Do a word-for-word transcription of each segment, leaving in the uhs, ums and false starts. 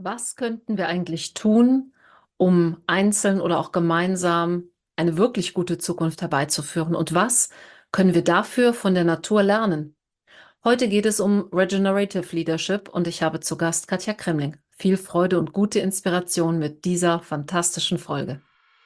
Was könnten wir eigentlich tun, um einzeln oder auch gemeinsam eine wirklich gute Zukunft herbeizuführen? Und was können wir dafür von der Natur lernen? Heute geht es um Regenerative Leadership und ich habe zu Gast Katja Kremling. Viel Freude und gute Inspiration mit dieser fantastischen Folge.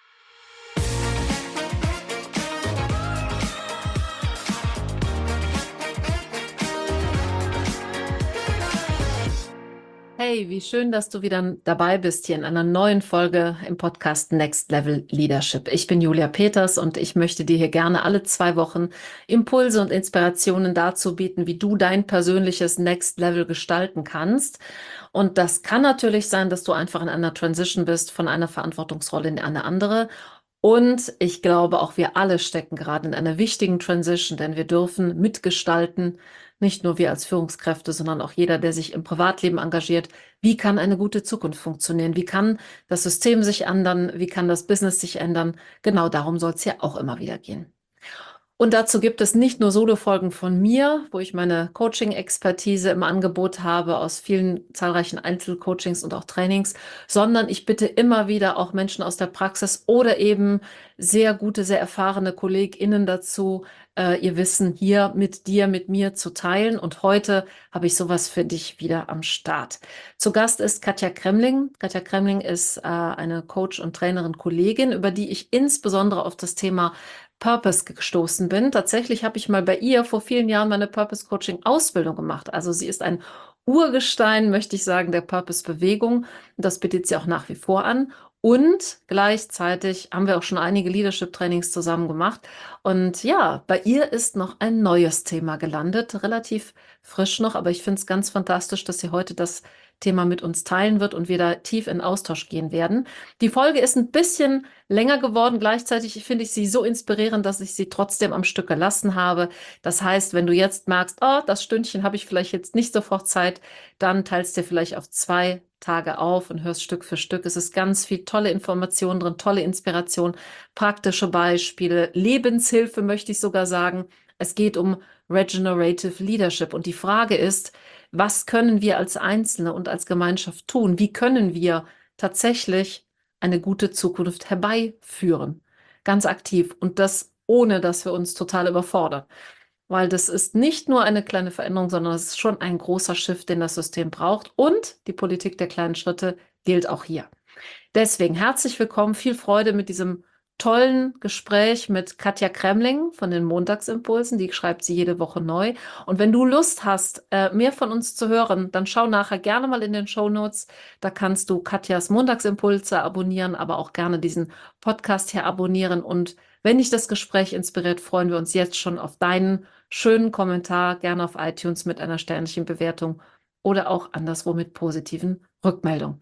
Hey, wie schön, dass du wieder dabei bist hier in einer neuen Folge im Podcast Next Level Leadership. Ich bin Julia Peters und ich möchte dir hier gerne alle zwei Wochen Impulse und Inspirationen dazu bieten, wie du dein persönliches Next Level gestalten kannst. Und das kann natürlich sein, dass du einfach in einer Transition bist von einer Verantwortungsrolle in eine andere. Und ich glaube, auch wir alle stecken gerade in einer wichtigen Transition, denn wir dürfen mitgestalten, nicht nur wir als Führungskräfte, sondern auch jeder, der sich im Privatleben engagiert. Wie kann eine gute Zukunft funktionieren? Wie kann das System sich ändern? Wie kann das Business sich ändern? Genau darum soll es ja auch immer wieder gehen. Und dazu gibt es nicht nur Solo-Folgen von mir, wo ich meine Coaching-Expertise im Angebot habe aus vielen zahlreichen Einzelcoachings und auch Trainings, sondern ich bitte immer wieder auch Menschen aus der Praxis oder eben sehr gute, sehr erfahrene KollegInnen dazu, äh, ihr Wissen hier mit dir, mit mir zu teilen. Und heute habe ich sowas für dich wieder am Start. Zu Gast ist Katja Kremling. Katja Kremling ist äh, eine Coach und Trainerin, Kollegin, über die ich insbesondere auf das Thema Purpose gestoßen bin. Tatsächlich habe ich mal bei ihr vor vielen Jahren meine Purpose Coaching Ausbildung gemacht. Also sie ist ein Urgestein, möchte ich sagen, der Purpose Bewegung. Das bietet sie auch nach wie vor an. Und gleichzeitig haben wir auch schon einige Leadership Trainings zusammen gemacht. Und ja, bei ihr ist noch ein neues Thema gelandet, relativ frisch noch, aber ich finde es ganz fantastisch, dass sie heute das Thema mit uns teilen wird und wir da tief in Austausch gehen werden. Die Folge ist ein bisschen länger geworden. Gleichzeitig finde ich sie so inspirierend, dass ich sie trotzdem am Stück gelassen habe. Das heißt, wenn du jetzt merkst, oh, das Stündchen habe ich vielleicht jetzt nicht sofort Zeit, dann teilst dir vielleicht auf zwei Tage auf und hörst Stück für Stück. Es ist ganz viel tolle Information drin, tolle Inspiration, praktische Beispiele, Lebenshilfe möchte ich sogar sagen. Es geht um Regenerative Leadership und die Frage ist, was können wir als Einzelne und als Gemeinschaft tun? Wie können wir tatsächlich eine gute Zukunft herbeiführen? Ganz aktiv und das ohne, dass wir uns total überfordern. Weil das ist nicht nur eine kleine Veränderung, sondern es ist schon ein großer Shift, den das System braucht. Und die Politik der kleinen Schritte gilt auch hier. Deswegen herzlich willkommen, viel Freude mit diesem tollen Gespräch mit Katja Kremling von den Montagsimpulsen. Die schreibt sie jede Woche neu. Und wenn du Lust hast, äh, mehr von uns zu hören, dann schau nachher gerne mal in den Shownotes. Da kannst du Katjas Montagsimpulse abonnieren, aber auch gerne diesen Podcast hier abonnieren. Und wenn dich das Gespräch inspiriert, freuen wir uns jetzt schon auf deinen schönen Kommentar, gerne auf iTunes mit einer sternlichen Bewertung oder auch anderswo mit positiven Rückmeldungen.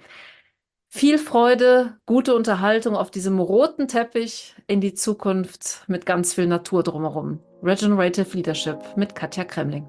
Viel Freude, gute Unterhaltung auf diesem roten Teppich in die Zukunft mit ganz viel Natur drumherum. Regenerative Leadership mit Katja Kremling.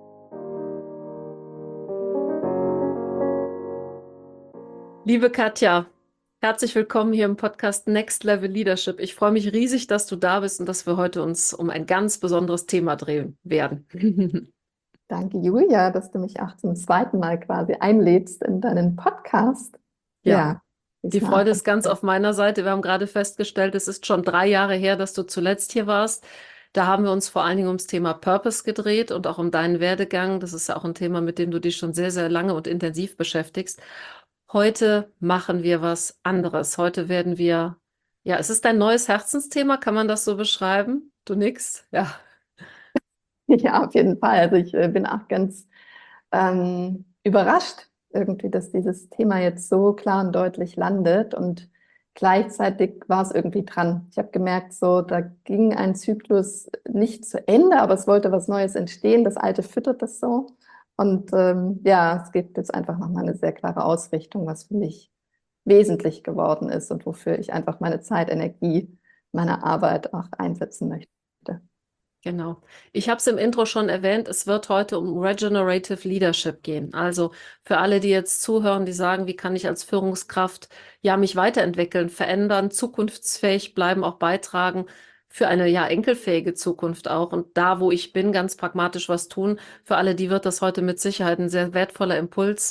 Liebe Katja, herzlich willkommen hier im Podcast Next Level Leadership. Ich freue mich riesig, dass du da bist und dass wir heute uns um ein ganz besonderes Thema drehen werden. Danke, Julia, dass du mich auch zum zweiten Mal quasi einlädst in deinen Podcast. Ja. Ja, Die diesmal Freude auch. ist ganz auf meiner Seite. Wir haben gerade festgestellt, es ist schon drei Jahre her, dass du zuletzt hier warst. Da haben wir uns vor allen Dingen ums Thema Purpose gedreht und auch um deinen Werdegang. Das ist ja auch ein Thema, mit dem du dich schon sehr, sehr lange und intensiv beschäftigst. Heute machen wir was anderes. Heute werden wir, ja, es ist dein neues Herzensthema, kann man das so beschreiben? Du nix? Ja. Ja, auf jeden Fall. Also ich äh, bin auch ganz ähm, überrascht irgendwie, dass dieses Thema jetzt so klar und deutlich landet und gleichzeitig war es irgendwie dran. Ich habe gemerkt, so da ging ein Zyklus nicht zu Ende, aber es wollte was Neues entstehen. Das Alte füttert das so. Und ähm, ja, es gibt jetzt einfach nochmal eine sehr klare Ausrichtung, was für mich wesentlich geworden ist und wofür ich einfach meine Zeit, Energie, meine Arbeit auch einsetzen möchte. Genau. Ich habe es im Intro schon erwähnt, es wird heute um Regenerative Leadership gehen. Also für alle, die jetzt zuhören, die sagen, wie kann ich als Führungskraft ja mich weiterentwickeln, verändern, zukunftsfähig bleiben, auch beitragen für eine ja enkelfähige Zukunft auch. Und da, wo ich bin, ganz pragmatisch was tun. Für alle, die wird das heute mit Sicherheit ein sehr wertvoller Impuls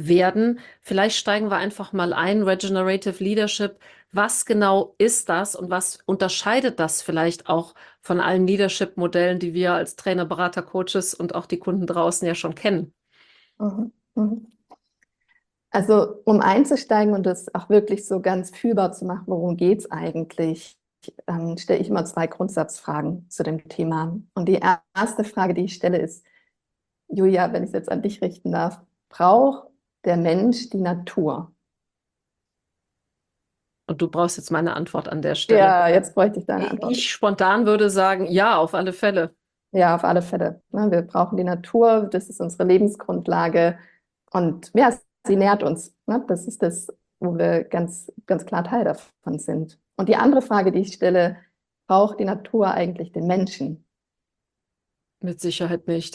werden. Vielleicht steigen wir einfach mal ein, Regenerative Leadership. Was genau ist das und was unterscheidet das vielleicht auch von allen Leadership-Modellen, die wir als Trainer, Berater, Coaches und auch die Kunden draußen ja schon kennen? Mhm. Mhm. Also um einzusteigen und das auch wirklich so ganz fühlbar zu machen, worum geht es eigentlich, ähm, stelle ich immer zwei Grundsatzfragen zu dem Thema. Und die erste Frage, die ich stelle, ist, Julia, wenn ich es jetzt an dich richten darf, braucht der Mensch die Natur? Und du brauchst jetzt meine Antwort an der Stelle. Ja, jetzt bräuchte ich deine Antwort. Ich spontan würde sagen, ja, auf alle Fälle. Ja, auf alle Fälle. Ne, wir brauchen die Natur, das ist unsere Lebensgrundlage und ja, sie nährt uns. Ne? Das ist das, wo wir ganz, ganz klar Teil davon sind. Und die andere Frage, die ich stelle, braucht die Natur eigentlich den Menschen? Mit Sicherheit nicht.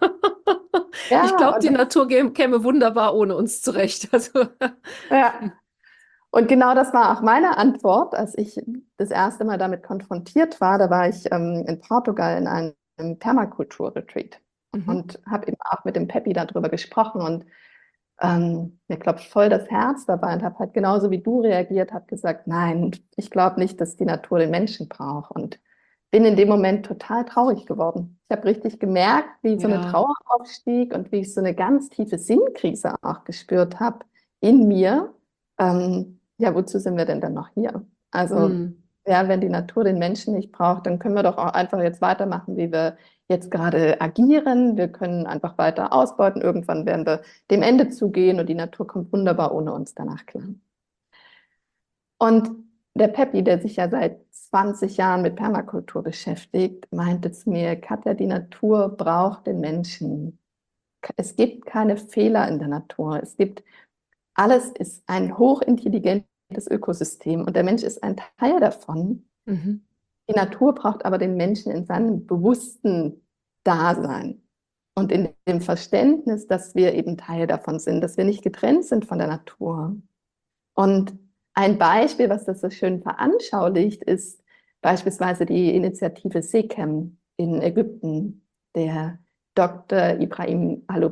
Ich Ja, glaube, die und, Natur gä- käme wunderbar ohne uns zurecht. Also, ja. Und genau das war auch meine Antwort, als ich das erste Mal damit konfrontiert war. Da war ich ähm, in Portugal in einem Permakultur-Retreat mhm. und habe eben auch mit dem Peppi darüber gesprochen und ähm, mir klopft voll das Herz dabei und habe halt genauso wie du reagiert, habe gesagt, nein, ich glaube nicht, dass die Natur den Menschen braucht und bin in dem Moment total traurig geworden. Ich habe richtig gemerkt, wie so eine Ja. Trauer aufstieg und wie ich so eine ganz tiefe Sinnkrise auch gespürt habe in mir. Ähm, ja, wozu sind wir denn dann noch hier? Also, Hm. ja, wenn die Natur den Menschen nicht braucht, dann können wir doch auch einfach jetzt weitermachen, wie wir jetzt gerade agieren. Wir können einfach weiter ausbeuten. Irgendwann werden wir dem Ende zugehen und die Natur kommt wunderbar ohne uns danach klar. Und der Peppi, der sich ja seit zwanzig Jahren mit Permakultur beschäftigt, meinte zu mir, Katja, die Natur braucht den Menschen. Es gibt keine Fehler in der Natur. Es gibt, alles ist ein hochintelligentes Ökosystem und der Mensch ist ein Teil davon. Mhm. Die Natur braucht aber den Menschen in seinem bewussten Dasein und in dem Verständnis, dass wir eben Teil davon sind, dass wir nicht getrennt sind von der Natur. Und ein Beispiel, was das so schön veranschaulicht, ist beispielsweise die Initiative SECAM in Ägypten. Der Doktor Ibrahim Alu,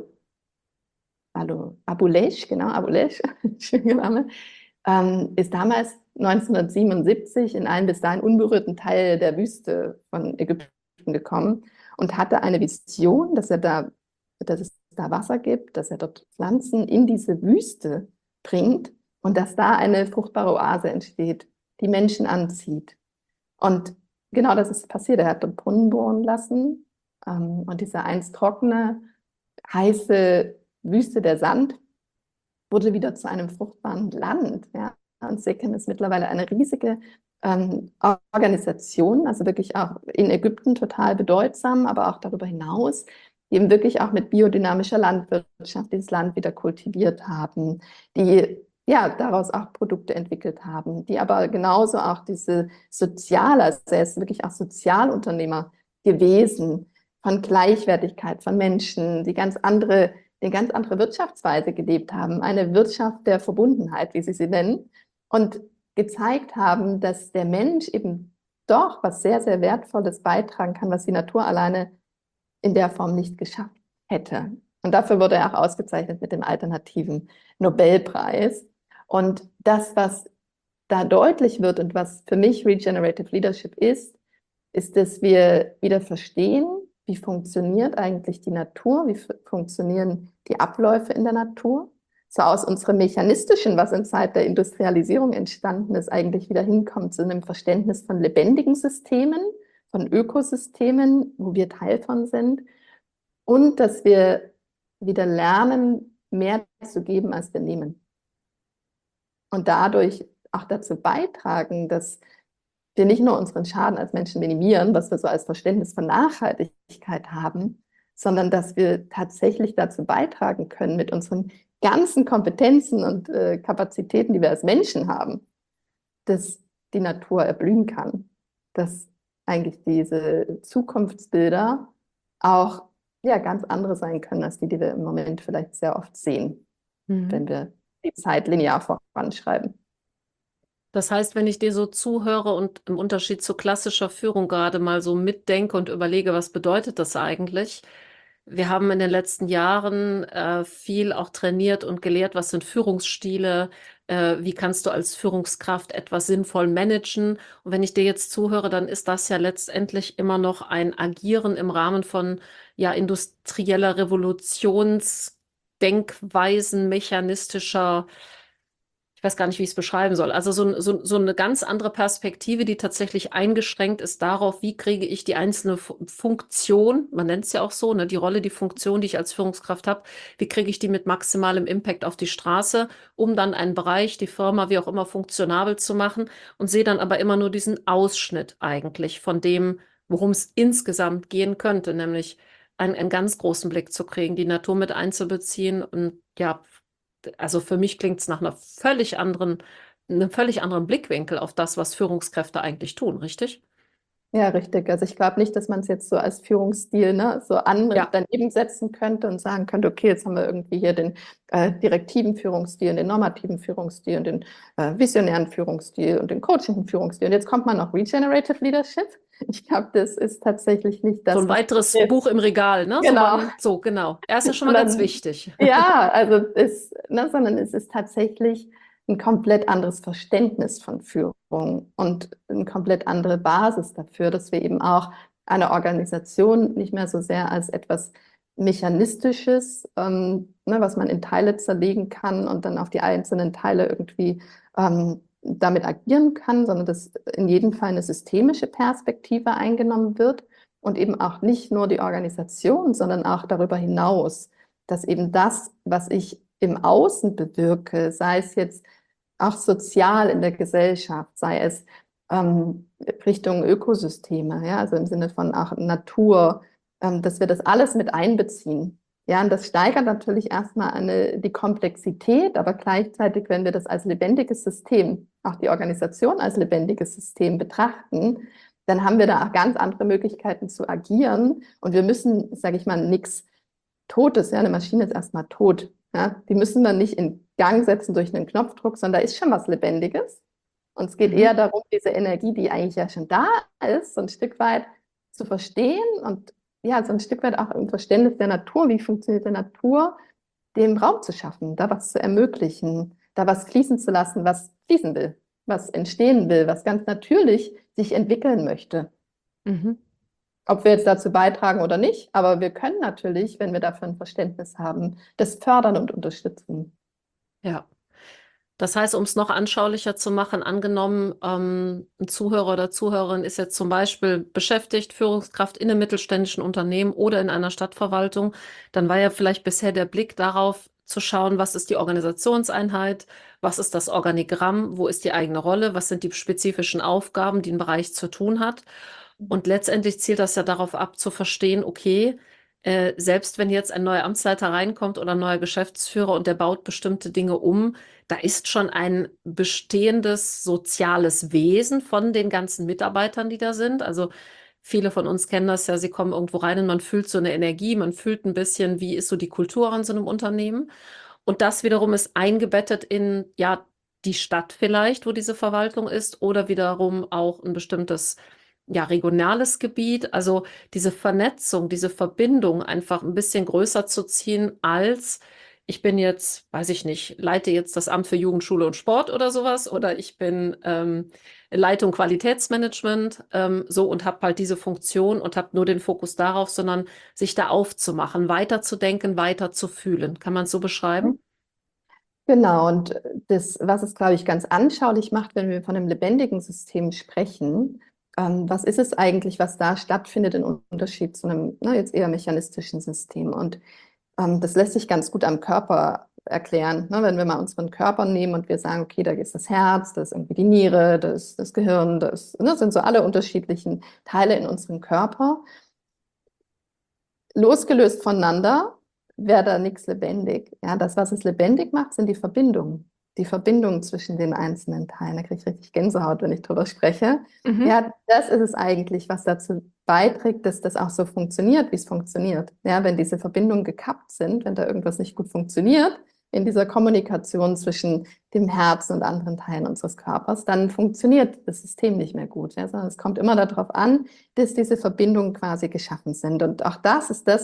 Alu, Abulesh, genau, Abulesh, schöner Name, ähm, ist damals neunzehnhundertsiebenundsiebzig in einen bis dahin unberührten Teil der Wüste von Ägypten gekommen und hatte eine Vision, dass er da, dass es da Wasser gibt, dass er dort Pflanzen in diese Wüste bringt und dass da eine fruchtbare Oase entsteht, die Menschen anzieht. Und genau das ist passiert. Er hat dort Brunnen bohren lassen ähm, und diese einst trockene, heiße Wüste, der Sand, wurde wieder zu einem fruchtbaren Land. Ja? Und SECAM ist mittlerweile eine riesige ähm, Organisation, also wirklich auch in Ägypten total bedeutsam, aber auch darüber hinaus, die eben wirklich auch mit biodynamischer Landwirtschaft dieses Land wieder kultiviert haben, die ja daraus auch Produkte entwickelt haben, die aber genauso auch diese soziale, also er ist wirklich auch Sozialunternehmer gewesen, von Gleichwertigkeit von Menschen, die ganz andere eine ganz andere Wirtschaftsweise gelebt haben, eine Wirtschaft der Verbundenheit, wie sie sie nennen, und gezeigt haben, dass der Mensch eben doch was sehr, sehr Wertvolles beitragen kann, was die Natur alleine in der Form nicht geschafft hätte. Und dafür wurde er auch ausgezeichnet mit dem alternativen Nobelpreis. Und das, was da deutlich wird und was für mich Regenerative Leadership ist, ist, dass wir wieder verstehen, wie funktioniert eigentlich die Natur, wie funktionieren die Abläufe in der Natur, so aus unserem Mechanistischen, was in Zeit der Industrialisierung entstanden ist, eigentlich wieder hinkommt zu einem Verständnis von lebendigen Systemen, von Ökosystemen, wo wir Teil von sind und dass wir wieder lernen, mehr zu geben, als wir nehmen. Und dadurch auch dazu beitragen, dass wir nicht nur unseren Schaden als Menschen minimieren, was wir so als Verständnis von Nachhaltigkeit haben, sondern dass wir tatsächlich dazu beitragen können mit unseren ganzen Kompetenzen und äh, Kapazitäten, die wir als Menschen haben, dass die Natur erblühen kann, dass eigentlich diese Zukunftsbilder auch ja, ganz andere sein können, als die, die wir im Moment vielleicht sehr oft sehen, Mhm. wenn wir die Zeit linear voranschreiben. Das heißt, wenn ich dir so zuhöre und im Unterschied zu klassischer Führung gerade mal so mitdenke und überlege, was bedeutet das eigentlich? Wir haben in den letzten Jahren äh, viel auch trainiert und gelehrt, was sind Führungsstile, äh, wie kannst du als Führungskraft etwas sinnvoll managen. Und wenn ich dir jetzt zuhöre, dann ist das ja letztendlich immer noch ein Agieren im Rahmen von ja, industrieller Revolutionsdenkweisen, mechanistischer, ich weiß gar nicht, wie ich es beschreiben soll. Also so, so, so eine ganz andere Perspektive, die tatsächlich eingeschränkt ist darauf, wie kriege ich die einzelne Fu- Funktion, man nennt es ja auch so, ne, die Rolle, die Funktion, die ich als Führungskraft habe, wie kriege ich die mit maximalem Impact auf die Straße, um dann einen Bereich, die Firma, wie auch immer, funktionabel zu machen und sehe dann aber immer nur diesen Ausschnitt eigentlich von dem, worum es insgesamt gehen könnte, nämlich einen, einen ganz großen Blick zu kriegen, die Natur mit einzubeziehen und ja, also für mich klingt es nach einer völlig anderen, einem völlig anderen Blickwinkel auf das, was Führungskräfte eigentlich tun, richtig? Ja, richtig. Also ich glaube nicht, dass man es jetzt so als Führungsstil, ne, so an Ja, daneben setzen könnte und sagen könnte, okay, jetzt haben wir irgendwie hier den äh, direktiven Führungsstil, den normativen Führungsstil und den äh, visionären Führungsstil und den coachenden Führungsstil. Und jetzt kommt man noch Regenerative Leadership. Ich glaube, das ist tatsächlich nicht so das, ein was weiteres hilft. Buch im Regal, ne? So Genau. man, so genau. Er ist ja schon mal ganz Sondern, wichtig. ja, also es, ne, sondern es ist tatsächlich ein komplett anderes Verständnis von Führung und eine komplett andere Basis dafür, dass wir eben auch eine Organisation nicht mehr so sehr als etwas Mechanistisches, ähm, ne, was man in Teile zerlegen kann und dann auf die einzelnen Teile irgendwie ähm, damit agieren kann, sondern dass in jedem Fall eine systemische Perspektive eingenommen wird und eben auch nicht nur die Organisation, sondern auch darüber hinaus, dass eben das, was ich im Außen bewirke, sei es jetzt auch sozial in der Gesellschaft, sei es ähm, Richtung Ökosysteme, ja, also im Sinne von auch Natur, ähm, dass wir das alles mit einbeziehen. Ja, und das steigert natürlich erstmal eine, die Komplexität, aber gleichzeitig, wenn wir das als lebendiges System, auch die Organisation als lebendiges System betrachten, dann haben wir da auch ganz andere Möglichkeiten zu agieren. Und wir müssen, sage ich mal, nichts Totes, ja, eine Maschine ist erstmal tot. Ja, die müssen wir nicht in Gang setzen durch einen Knopfdruck, sondern da ist schon was Lebendiges. Und es geht eher Mhm. darum, diese Energie, die eigentlich ja schon da ist, so ein Stück weit zu verstehen und ja, so ein Stück weit auch im Verständnis der Natur, wie funktioniert der Natur, dem Raum zu schaffen, da was zu ermöglichen, da was fließen zu lassen, was fließen will, was entstehen will, was ganz natürlich sich entwickeln möchte. Mhm. Ob wir jetzt dazu beitragen oder nicht, aber wir können natürlich, wenn wir dafür ein Verständnis haben, das fördern und unterstützen. Ja. Das heißt, um es noch anschaulicher zu machen, angenommen, ähm, ein Zuhörer oder Zuhörerin ist jetzt zum Beispiel beschäftigt, Führungskraft in einem mittelständischen Unternehmen oder in einer Stadtverwaltung, dann war ja vielleicht bisher der Blick darauf zu schauen, was ist die Organisationseinheit, was ist das Organigramm, wo ist die eigene Rolle, was sind die spezifischen Aufgaben, die ein Bereich zu tun hat. Und letztendlich zielt das ja darauf ab, zu verstehen, okay, äh, selbst wenn jetzt ein neuer Amtsleiter reinkommt oder ein neuer Geschäftsführer und der baut bestimmte Dinge um, da ist schon ein bestehendes soziales Wesen von den ganzen Mitarbeitern, die da sind. Also viele von uns kennen das ja, sie kommen irgendwo rein und man fühlt so eine Energie, man fühlt ein bisschen, wie ist so die Kultur an so einem Unternehmen. Und das wiederum ist eingebettet in, ja, die Stadt vielleicht, wo diese Verwaltung ist, oder wiederum auch ein bestimmtes, ja, regionales Gebiet. Also diese Vernetzung, diese Verbindung einfach ein bisschen größer zu ziehen als ich bin jetzt, weiß ich nicht, leite jetzt das Amt für Jugend, Schule und Sport oder sowas, oder ich bin ähm, Leitung Qualitätsmanagement, ähm, so und habe halt diese Funktion und habe nur den Fokus darauf, sondern sich da aufzumachen, weiterzudenken, weiter zu fühlen. Kann man es so beschreiben? Genau, und das, was es, glaube ich, ganz anschaulich macht, wenn wir von einem lebendigen System sprechen, ähm, was ist es eigentlich, was da stattfindet im Unterschied zu einem, na, jetzt eher mechanistischen System? Und ähm, das lässt sich ganz gut am Körper erklären. Ne? Wenn wir mal unseren Körper nehmen und wir sagen, okay, da ist das Herz, da ist irgendwie die Niere, da ist das Gehirn, das, ne, sind so alle unterschiedlichen Teile in unserem Körper. Losgelöst voneinander wäre da nichts lebendig. Ja, das, was es lebendig macht, sind die Verbindungen. Die Verbindungen zwischen den einzelnen Teilen. Da kriege ich richtig Gänsehaut, wenn ich drüber spreche. Mhm. Ja, das ist es eigentlich, was dazu beiträgt, dass das auch so funktioniert, wie es funktioniert. Ja, wenn diese Verbindungen gekappt sind, wenn da irgendwas nicht gut funktioniert, in dieser Kommunikation zwischen dem Herzen und anderen Teilen unseres Körpers, dann funktioniert das System nicht mehr gut. Ja, sondern es kommt immer darauf an, dass diese Verbindungen quasi geschaffen sind. Und auch das ist das,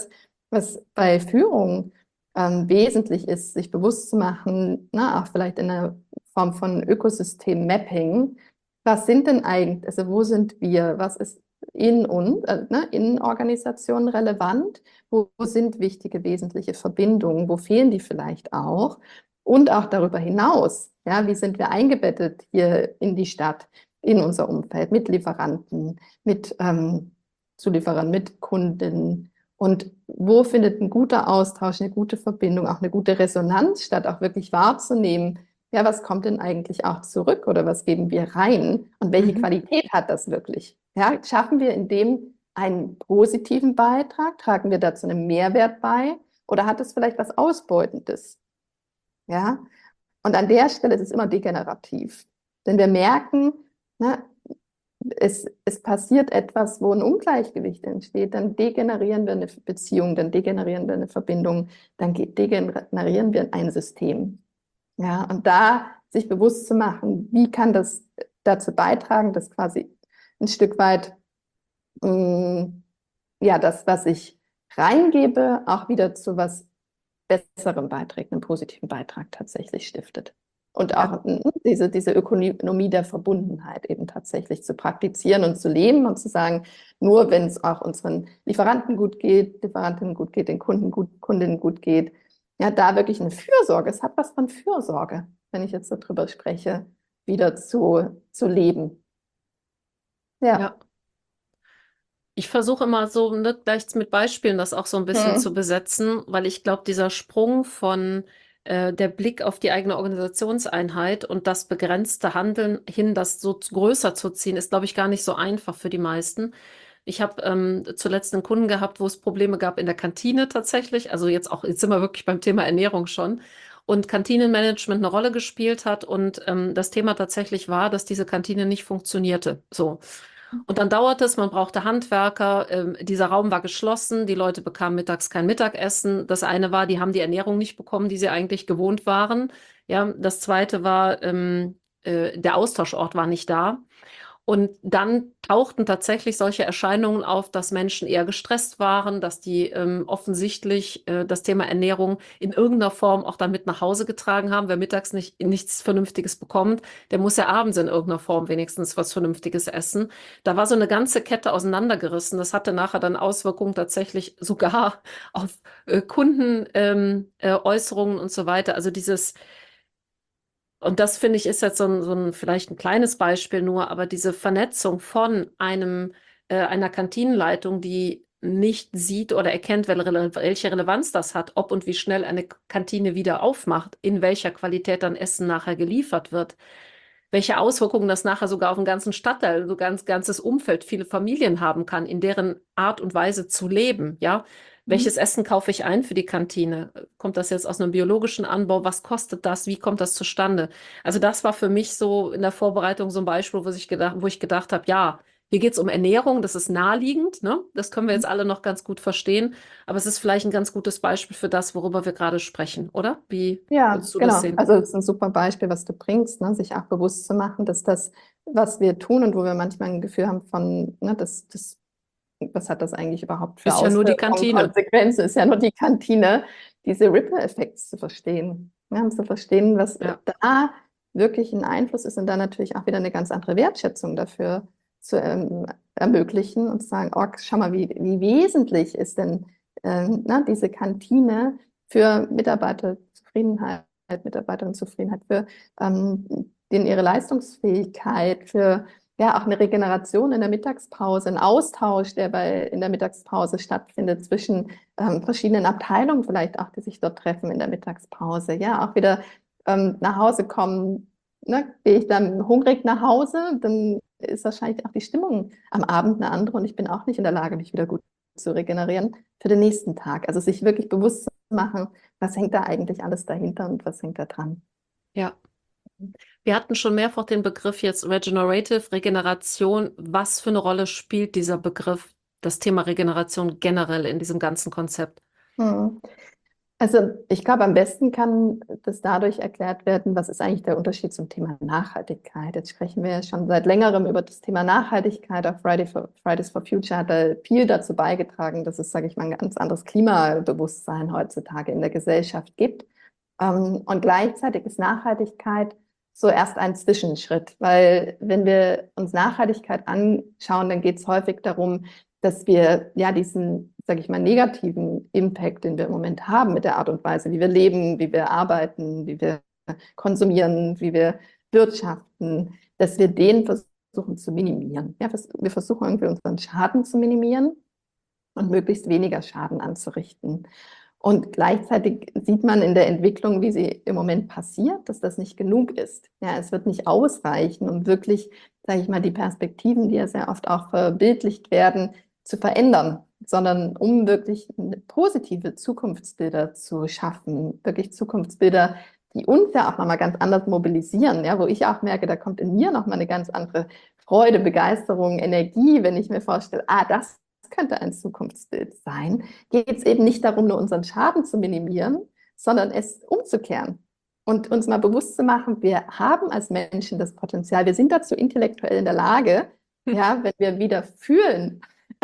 Was bei Führung ähm, wesentlich ist, sich bewusst zu machen, na, auch vielleicht in einer Form von Ökosystem-Mapping, was sind denn eigentlich, also wo sind wir, was ist in uns, äh, ne, in Organisationen relevant, wo, wo sind wichtige, wesentliche Verbindungen, wo fehlen die vielleicht auch und auch darüber hinaus, ja, wie sind wir eingebettet hier in die Stadt, in unser Umfeld, mit Lieferanten, mit ähm, Zulieferern, mit Kunden. Und wo findet ein guter Austausch, eine gute Verbindung, auch eine gute Resonanz statt, auch wirklich wahrzunehmen, ja, was kommt denn eigentlich auch zurück oder was geben wir rein und welche Mhm. Qualität hat das wirklich? Ja, schaffen wir in dem einen positiven Beitrag, tragen wir dazu einen Mehrwert bei oder hat es vielleicht was Ausbeutendes? Ja, und an der Stelle ist es immer degenerativ, denn wir merken, ne, es, es passiert etwas, wo ein Ungleichgewicht entsteht, dann degenerieren wir eine Beziehung, dann degenerieren wir eine Verbindung, dann degenerieren wir ein System. Ja, und da sich bewusst zu machen, wie kann das dazu beitragen, dass quasi ein Stück weit mh, ja, das, was ich reingebe, auch wieder zu was Besserem beiträgt, einen positiven Beitrag tatsächlich stiftet. Und Ja. auch mh, diese, diese Ökonomie der Verbundenheit eben tatsächlich zu praktizieren und zu leben und zu sagen, nur wenn es auch unseren Lieferanten gut geht, Lieferantinnen gut geht, den Kunden gut, Kundinnen gut geht, ja, da wirklich eine Fürsorge, es hat was von Fürsorge, wenn ich jetzt darüber spreche, wieder zu, zu leben. Ja. Ja. Ich versuche immer so, ne, gleich mit Beispielen das auch so ein bisschen zu Hm. besetzen, weil ich glaube, dieser Sprung von äh, der Blick auf die eigene Organisationseinheit und das begrenzte Handeln hin, das so z- größer zu ziehen, ist, glaube ich, gar nicht so einfach für die meisten. Ich habe ähm, zuletzt einen Kunden gehabt, wo es Probleme gab in der Kantine tatsächlich. Also jetzt auch, jetzt sind wir wirklich beim Thema Ernährung schon. Und Kantinenmanagement eine Rolle gespielt hat und ähm, das Thema tatsächlich war, dass diese Kantine nicht funktionierte. So. Und dann dauerte es, man brauchte Handwerker, ähm, dieser Raum war geschlossen, die Leute bekamen mittags kein Mittagessen. Das eine war, die haben die Ernährung nicht bekommen, die sie eigentlich gewohnt waren. Ja, das zweite war, ähm, äh, der Austauschort war nicht da. Und dann tauchten tatsächlich solche Erscheinungen auf, dass Menschen eher gestresst waren, dass die ähm, offensichtlich äh, das Thema Ernährung in irgendeiner Form auch dann mit nach Hause getragen haben. Wer mittags nicht, nichts Vernünftiges bekommt, der muss ja abends in irgendeiner Form wenigstens was Vernünftiges essen. Da war so eine ganze Kette auseinandergerissen. Das hatte nachher dann Auswirkungen tatsächlich sogar auf äh, Kundenäußerungen ähm, äh, Äußerungen und so weiter. Also dieses und das finde ich ist jetzt so ein, so ein vielleicht ein kleines Beispiel nur, aber diese Vernetzung von einem äh, einer Kantinenleitung, die nicht sieht oder erkennt, wel- rele- welche Relevanz das hat, ob und wie schnell eine Kantine wieder aufmacht, in welcher Qualität dann Essen nachher geliefert wird, welche Auswirkungen das nachher sogar auf den ganzen Stadtteil, so ganz ganzes Umfeld, viele Familien haben kann, in deren Art und Weise zu leben, ja. Welches Essen kaufe ich ein für die Kantine? Kommt das jetzt aus einem biologischen Anbau? Was kostet das? Wie kommt das zustande? Also das war für mich so in der Vorbereitung so ein Beispiel, wo ich gedacht, wo ich gedacht habe, ja, hier geht es um Ernährung, das ist naheliegend, ne? Das können wir jetzt alle noch ganz gut verstehen, aber es ist vielleicht ein ganz gutes Beispiel für das, worüber wir gerade sprechen, oder? Wie Ja, würdest du das genau. sehen? Also es ist ein super Beispiel, was du bringst, ne? Sich auch bewusst zu machen, dass das, was wir tun und wo wir manchmal ein Gefühl haben von, ne, das, das, was hat das eigentlich überhaupt für Ist ja nur die Auswirkungen, Kantine. Konsequenzen, ist ja nur die Kantine, diese Ripple-Effekte zu verstehen. Ja, und zu verstehen, was Ja. da wirklich ein Einfluss ist und dann natürlich auch wieder eine ganz andere Wertschätzung dafür zu ähm, ermöglichen und zu sagen, oh, schau mal, wie, wie wesentlich ist denn ähm, na, diese Kantine für Mitarbeiterzufriedenheit, Mitarbeiterinnenzufriedenheit, für ähm, den, ihre Leistungsfähigkeit, für ja auch eine Regeneration in der Mittagspause, ein Austausch, der bei, in der Mittagspause stattfindet zwischen ähm, verschiedenen Abteilungen vielleicht auch, die sich dort treffen in der Mittagspause. Ja, auch wieder ähm, nach Hause kommen. Ne? Gehe ich dann hungrig nach Hause, dann ist wahrscheinlich auch die Stimmung am Abend eine andere und ich bin auch nicht in der Lage, mich wieder gut zu regenerieren für den nächsten Tag. Also sich wirklich bewusst zu machen, was hängt da eigentlich alles dahinter und was hängt da dran. Ja. Wir hatten schon mehrfach den Begriff jetzt Regenerative, Regeneration. Was für eine Rolle spielt dieser Begriff, das Thema Regeneration generell in diesem ganzen Konzept? Hm. Also ich glaube, am besten kann das dadurch erklärt werden, was ist eigentlich der Unterschied zum Thema Nachhaltigkeit. Jetzt sprechen wir ja schon seit längerem über das Thema Nachhaltigkeit. Auch Friday for, Fridays for Future hat da viel dazu beigetragen, dass es, sage ich mal, ein ganz anderes Klimabewusstsein heutzutage in der Gesellschaft gibt. Ähm, Und gleichzeitig ist Nachhaltigkeit so erst ein Zwischenschritt, weil wenn wir uns Nachhaltigkeit anschauen, dann geht es häufig darum, dass wir ja diesen, sage ich mal, negativen Impact, den wir im Moment haben mit der Art und Weise, wie wir leben, wie wir arbeiten, wie wir konsumieren, wie wir wirtschaften, dass wir den versuchen zu minimieren. Ja, wir versuchen irgendwie unseren Schaden zu minimieren und möglichst weniger Schaden anzurichten. Und gleichzeitig sieht man in der Entwicklung, wie sie im Moment passiert, dass das nicht genug ist. Ja, es wird nicht ausreichen, um wirklich, sage ich mal, die Perspektiven, die ja sehr oft auch verbildlicht werden, zu verändern, sondern um wirklich positive Zukunftsbilder zu schaffen, wirklich Zukunftsbilder, die uns ja auch nochmal ganz anders mobilisieren, ja, wo ich auch merke, da kommt in mir nochmal eine ganz andere Freude, Begeisterung, Energie, wenn ich mir vorstelle, ah, das könnte ein Zukunftsbild sein, geht es eben nicht darum, nur unseren Schaden zu minimieren, sondern es umzukehren und uns mal bewusst zu machen, wir haben als Menschen das Potenzial, wir sind dazu intellektuell in der Lage, ja, wenn wir wieder fühlen,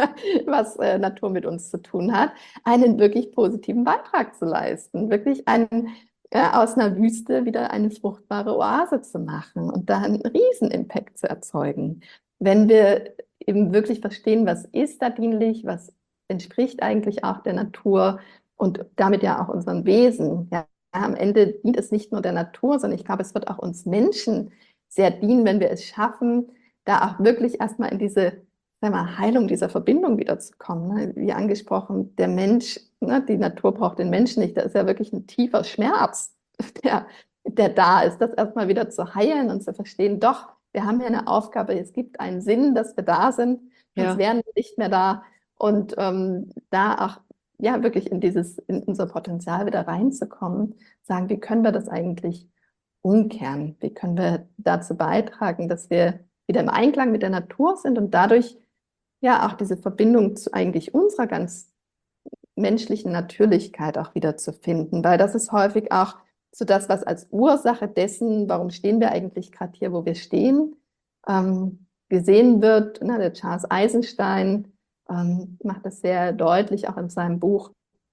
was äh, Natur mit uns zu tun hat, einen wirklich positiven Beitrag zu leisten, wirklich einen, äh, aus einer Wüste wieder eine fruchtbare Oase zu machen und da einen Riesen-Impact zu erzeugen. Wenn wir eben wirklich verstehen, was ist da dienlich, was entspricht eigentlich auch der Natur und damit ja auch unserem Wesen. Ja, am Ende dient es nicht nur der Natur, sondern ich glaube, es wird auch uns Menschen sehr dienen, wenn wir es schaffen, da auch wirklich erstmal in diese, sagen wir mal, Heilung dieser Verbindung wiederzukommen. Ne? Wie angesprochen, der Mensch, ne, die Natur braucht den Menschen nicht. Da ist ja wirklich ein tiefer Schmerz, der, der da ist, das erstmal wieder zu heilen und zu verstehen, doch, wir haben ja eine Aufgabe, es gibt einen Sinn, dass wir da sind, sonst Ja. wären wir nicht mehr da. Und ähm, da auch ja wirklich in dieses, in unser Potenzial wieder reinzukommen, sagen, wie können wir das eigentlich umkehren? Wie können wir dazu beitragen, dass wir wieder im Einklang mit der Natur sind und dadurch ja auch diese Verbindung zu eigentlich unserer ganz menschlichen Natürlichkeit auch wieder zu finden, weil das ist häufig auch so das, was als Ursache dessen, warum stehen wir eigentlich gerade hier, wo wir stehen, ähm, gesehen wird. Ne, der Charles Eisenstein ähm, macht das sehr deutlich, auch in seinem Buch.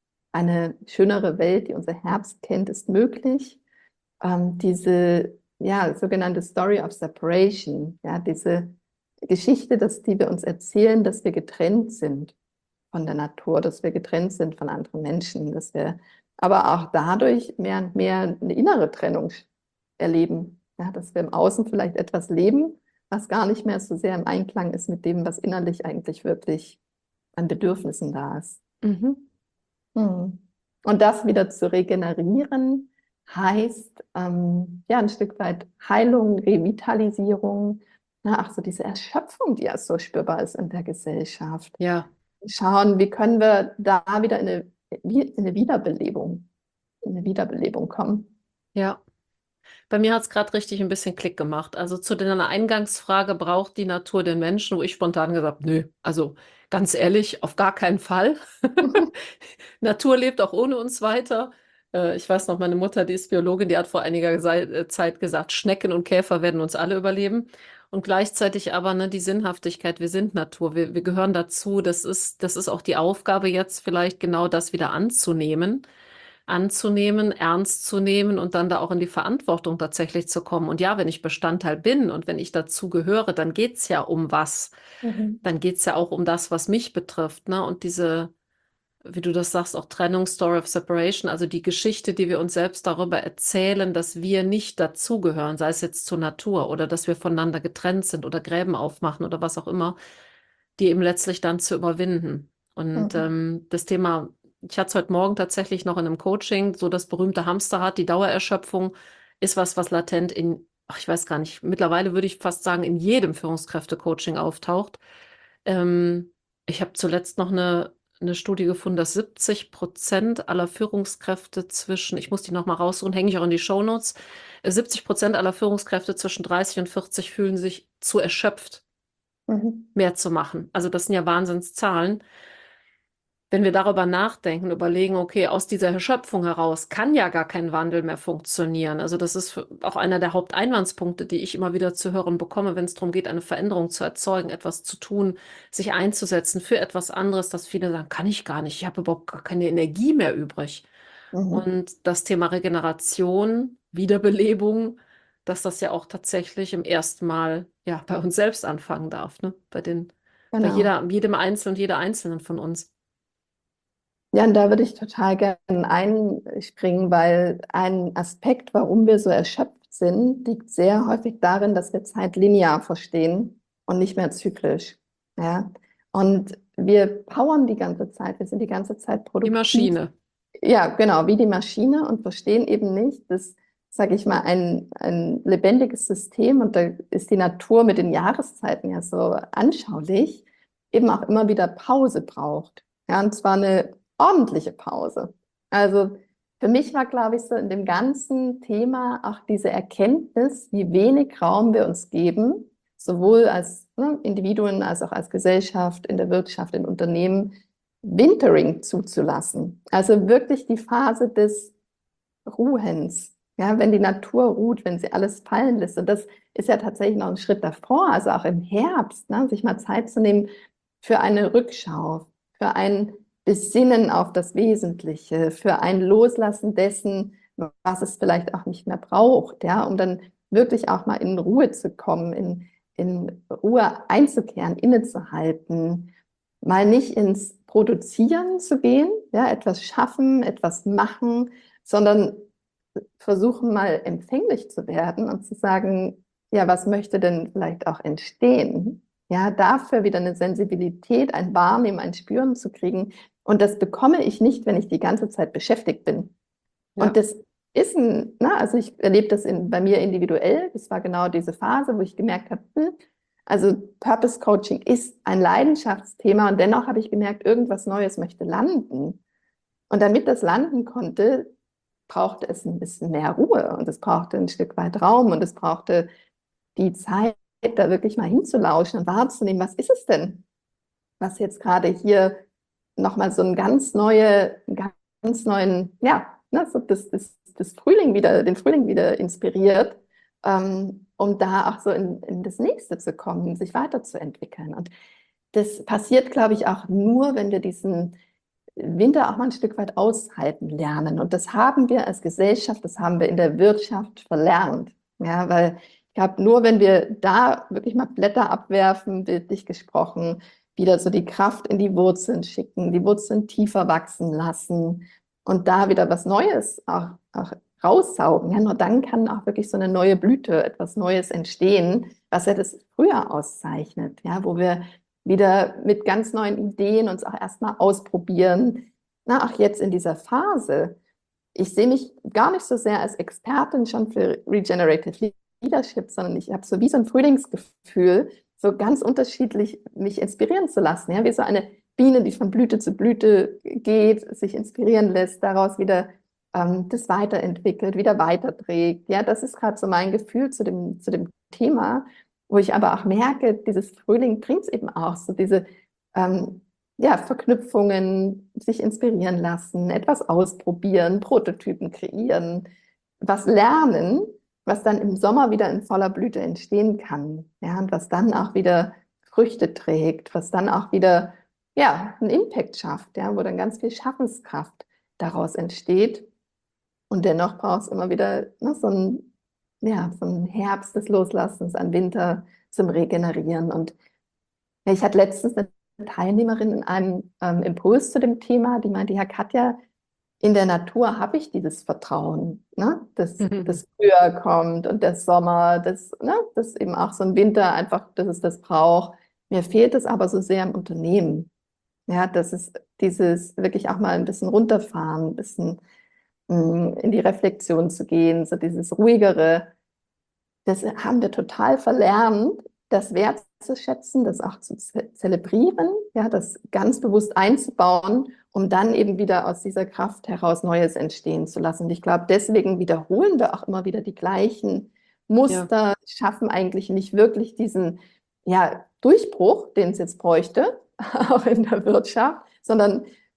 Eine schönere Welt, die unser Herz kennt, ist möglich. Ähm, diese ja, sogenannte Story of Separation, ja, diese Geschichte, dass, die wir uns erzählen, dass wir getrennt sind von der Natur, dass wir getrennt sind von anderen Menschen, dass wir aber auch dadurch mehr und mehr eine innere Trennung erleben, ja, dass wir im Außen vielleicht etwas leben, was gar nicht mehr so sehr im Einklang ist mit dem, was innerlich eigentlich wirklich an Bedürfnissen da ist. Mhm. Hm. Und das wieder zu regenerieren, heißt ähm, ja ein Stück weit Heilung, Revitalisierung, na, auch so diese Erschöpfung, die ja so spürbar ist in der Gesellschaft. Ja. Schauen, wie können wir da wieder in eine, in eine Wiederbelebung, in eine Wiederbelebung kommen. Ja. Bei mir hat es gerade richtig ein bisschen Klick gemacht. Also zu deiner Eingangsfrage, braucht die Natur den Menschen? Wo ich spontan gesagt, nö, also ganz ehrlich, auf gar keinen Fall. Natur lebt auch ohne uns weiter. Äh, ich weiß noch, meine Mutter, die ist Biologin, die hat vor einiger Sei- äh, Zeit gesagt, Schnecken und Käfer werden uns alle überleben. Und gleichzeitig aber ne, die Sinnhaftigkeit, wir sind Natur, wir, wir gehören dazu. Das ist, das ist auch die Aufgabe jetzt vielleicht genau das wieder anzunehmen anzunehmen, ernst zu nehmen und dann da auch in die Verantwortung tatsächlich zu kommen. Und ja, wenn ich Bestandteil bin und wenn ich dazu gehöre, dann geht's ja um was. Mhm. Dann geht's ja auch um das, was mich betrifft, ne? Und diese, wie du das sagst, auch Trennung, Story of Separation, also die Geschichte, die wir uns selbst darüber erzählen, dass wir nicht dazugehören, sei es jetzt zur Natur oder dass wir voneinander getrennt sind oder Gräben aufmachen oder was auch immer, die eben letztlich dann zu überwinden. Und Mhm. ähm, das Thema, ich hatte es heute Morgen tatsächlich noch in einem Coaching, so das berühmte Hamsterrad, die Dauererschöpfung, ist was, was latent in, ach, ich weiß gar nicht, mittlerweile würde ich fast sagen, in jedem Führungskräfte-Coaching auftaucht. Ähm, ich habe zuletzt noch eine, eine Studie gefunden, dass siebzig Prozent aller Führungskräfte zwischen, ich muss die noch mal raussuchen, hänge ich auch in die Shownotes, äh, siebzig Prozent aller Führungskräfte zwischen dreißig und vierzig fühlen sich zu erschöpft, Mhm. mehr zu machen. Also das sind ja Wahnsinnszahlen. wenn wir darüber nachdenken, überlegen, okay, aus dieser Erschöpfung heraus kann ja gar kein Wandel mehr funktionieren. Also das ist für- auch einer der Haupteinwandspunkte, die ich immer wieder zu hören bekomme, wenn es darum geht, eine Veränderung zu erzeugen, etwas zu tun, sich einzusetzen für etwas anderes, dass viele sagen, kann ich gar nicht, ich habe überhaupt gar keine Energie mehr übrig. Mhm. Und das Thema Regeneration, Wiederbelebung, dass das ja auch tatsächlich im ersten Mal ja bei uns selbst anfangen darf, ne? Bei den, bei Genau. jeder, jedem Einzelnen, jeder Einzelnen von uns. Ja, und da würde ich total gerne einspringen, weil ein Aspekt, warum wir so erschöpft sind, liegt sehr häufig darin, dass wir Zeit linear verstehen und nicht mehr zyklisch. Ja? Und wir powern die ganze Zeit, wir sind die ganze Zeit Die produktiv. Maschine. Ja, genau, wie die Maschine und verstehen eben nicht, dass, sage ich mal, ein, ein lebendiges System, und da ist die Natur mit den Jahreszeiten ja so anschaulich, eben auch immer wieder Pause braucht. Ja, und zwar eine ordentliche Pause. Also für mich war, glaube ich, so in dem ganzen Thema auch diese Erkenntnis, wie wenig Raum wir uns geben, sowohl als ne, Individuen als auch als Gesellschaft, in der Wirtschaft, in Unternehmen, Wintering zuzulassen. Also wirklich die Phase des Ruhens. Ja, wenn die Natur ruht, wenn sie alles fallen lässt. Und das ist ja tatsächlich noch ein Schritt davor, also auch im Herbst, ne, sich mal Zeit zu nehmen für eine Rückschau, für ein Besinnen auf das Wesentliche, für ein Loslassen dessen, was es vielleicht auch nicht mehr braucht, ja, um dann wirklich auch mal in Ruhe zu kommen, in, in Ruhe einzukehren, innezuhalten, mal nicht ins Produzieren zu gehen, ja, etwas schaffen, etwas machen, sondern versuchen mal empfänglich zu werden und zu sagen, ja, was möchte denn vielleicht auch entstehen? Ja, dafür wieder eine Sensibilität, ein Wahrnehmen, ein Spüren zu kriegen. Und das bekomme ich nicht, wenn ich die ganze Zeit beschäftigt bin. Und Ja. das ist ein, na, also ich erlebe das in, bei mir individuell. Das war genau diese Phase, wo ich gemerkt habe, hm, also Purpose Coaching ist ein Leidenschaftsthema und dennoch habe ich gemerkt, irgendwas Neues möchte landen. Und damit das landen konnte, brauchte es ein bisschen mehr Ruhe und es brauchte ein Stück weit Raum und es brauchte die Zeit, da wirklich mal hinzulauschen und wahrzunehmen, was ist es denn, was jetzt gerade hier nochmal so einen ganz neue, ganz neuen, ja, ne, so das, das, das Frühling wieder, den Frühling wieder inspiriert, ähm, um da auch so in, in das Nächste zu kommen, sich weiterzuentwickeln. Und das passiert, glaube ich, auch nur, wenn wir diesen Winter auch mal ein Stück weit aushalten lernen. Und das haben wir als Gesellschaft, das haben wir in der Wirtschaft verlernt. Ja, weil ich glaube, nur wenn wir da wirklich mal Blätter abwerfen, bildlich gesprochen, wieder so die Kraft in die Wurzeln schicken, die Wurzeln tiefer wachsen lassen und da wieder was Neues auch, auch raussaugen. Ja, nur dann kann auch wirklich so eine neue Blüte, etwas Neues entstehen, was ja das Frühjahr auszeichnet, ja, wo wir wieder mit ganz neuen Ideen uns auch erstmal ausprobieren. Na, auch jetzt in dieser Phase. Ich sehe mich gar nicht so sehr als Expertin schon für Regenerative Leadership, sondern ich habe so wie so ein Frühlingsgefühl, so ganz unterschiedlich mich inspirieren zu lassen. Ja, wie so eine Biene, die von Blüte zu Blüte geht, sich inspirieren lässt, daraus wieder ähm, das weiterentwickelt, wieder weiterträgt. Ja, das ist gerade so mein Gefühl zu dem, zu dem Thema, wo ich aber auch merke, dieses Frühling bringt es eben auch, so diese ähm, ja, Verknüpfungen, sich inspirieren lassen, etwas ausprobieren, Prototypen kreieren, was lernen, was dann im Sommer wieder in voller Blüte entstehen kann. Ja, und was dann auch wieder Früchte trägt, was dann auch wieder ja, einen Impact schafft, ja, wo dann ganz viel Schaffenskraft daraus entsteht. Und dennoch braucht es immer wieder ne, so ein, ja, so ein Herbst des Loslassens, ein Winter zum Regenerieren. Und ja, ich hatte letztens eine Teilnehmerin in einem ähm, Impuls zu dem Thema, die meinte, ja, Katja, in der Natur habe ich dieses Vertrauen, ne? Dass das Frühjahr kommt und der Sommer, dass, ne? Dass eben auch so ein Winter einfach, dass es das braucht. Mir fehlt es aber so sehr im Unternehmen. Ja, dass es dieses wirklich auch mal ein bisschen runterfahren, ein bisschen mh, in die Reflexion zu gehen, so dieses ruhigere, das haben wir total verlernt, das wertzuschätzen, das auch zu ze zelebrieren, ja, das ganz bewusst einzubauen, um dann eben wieder aus dieser Kraft heraus Neues entstehen zu lassen. Und ich glaube, deswegen wiederholen wir auch immer wieder die gleichen Ja, Muster, schaffen eigentlich nicht wirklich diesen ja, Durchbruch, den es jetzt bräuchte, auch in der Wirtschaft, sondern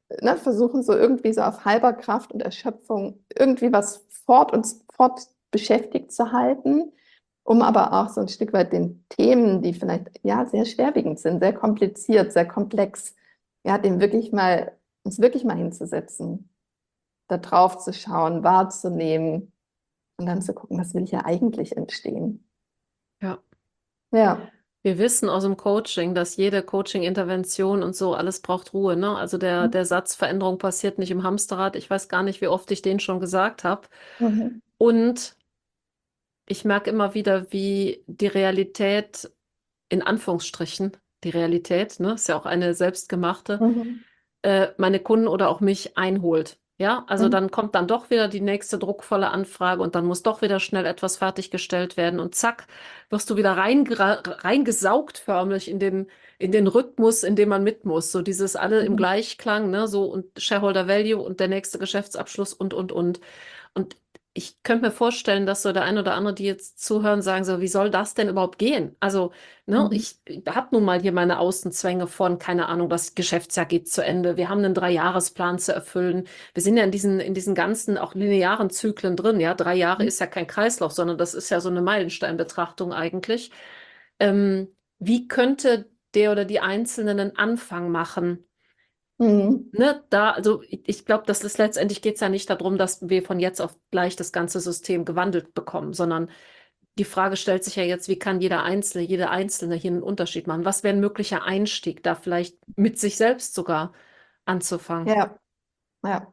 ne, versuchen so irgendwie so auf halber Kraft und Erschöpfung irgendwie was fort uns fort beschäftigt zu halten, um aber auch so ein Stück weit den Themen, die vielleicht ja sehr schwerwiegend sind, sehr kompliziert, sehr komplex, ja, dem wirklich mal, uns wirklich mal hinzusetzen, da drauf zu schauen, wahrzunehmen und dann zu gucken, was will hier eigentlich entstehen. Ja. Ja. Wir wissen aus dem Coaching, dass jede Coaching-Intervention und so alles braucht Ruhe, ne? Also der, der Satz, Veränderung passiert nicht im Hamsterrad. Ich weiß gar nicht, wie oft ich den schon gesagt habe. Mhm. Und ich merke immer wieder, wie die Realität, in Anführungsstrichen, die Realität, ne, ist ja auch eine selbstgemachte, Mhm. äh, meine Kunden oder auch mich einholt. Ja, also Mhm. dann kommt dann doch wieder die nächste druckvolle Anfrage und dann muss doch wieder schnell etwas fertiggestellt werden und zack, wirst du wieder reingra- reingesaugt förmlich in den, in den Rhythmus, in dem man mit muss. So dieses alle im Mhm. Gleichklang, ne, so und Shareholder Value und der nächste Geschäftsabschluss und, und, und. Und ich könnte mir vorstellen, dass so der ein oder andere, die jetzt zuhören, sagen so, wie soll das denn überhaupt gehen? Also, ne, Mhm. ich habe nun mal hier meine Außenzwänge von, keine Ahnung, das Geschäftsjahr geht zu Ende. Wir haben einen Dreijahresplan zu erfüllen. Wir sind ja in diesen, in diesen ganzen auch linearen Zyklen drin. Ja, drei Jahre ist ja kein Kreislauf, sondern das ist ja so eine Meilensteinbetrachtung eigentlich. Ähm, wie könnte der oder die Einzelnen einen Anfang machen? Mhm. Ne, da, also ich, ich glaube, dass es letztendlich geht es ja nicht darum, dass wir von jetzt auf gleich das ganze System gewandelt bekommen, sondern die Frage stellt sich ja jetzt, wie kann jeder Einzelne, jede Einzelne hier einen Unterschied machen? Was wäre ein möglicher Einstieg, da vielleicht mit sich selbst sogar anzufangen? Ja, ja.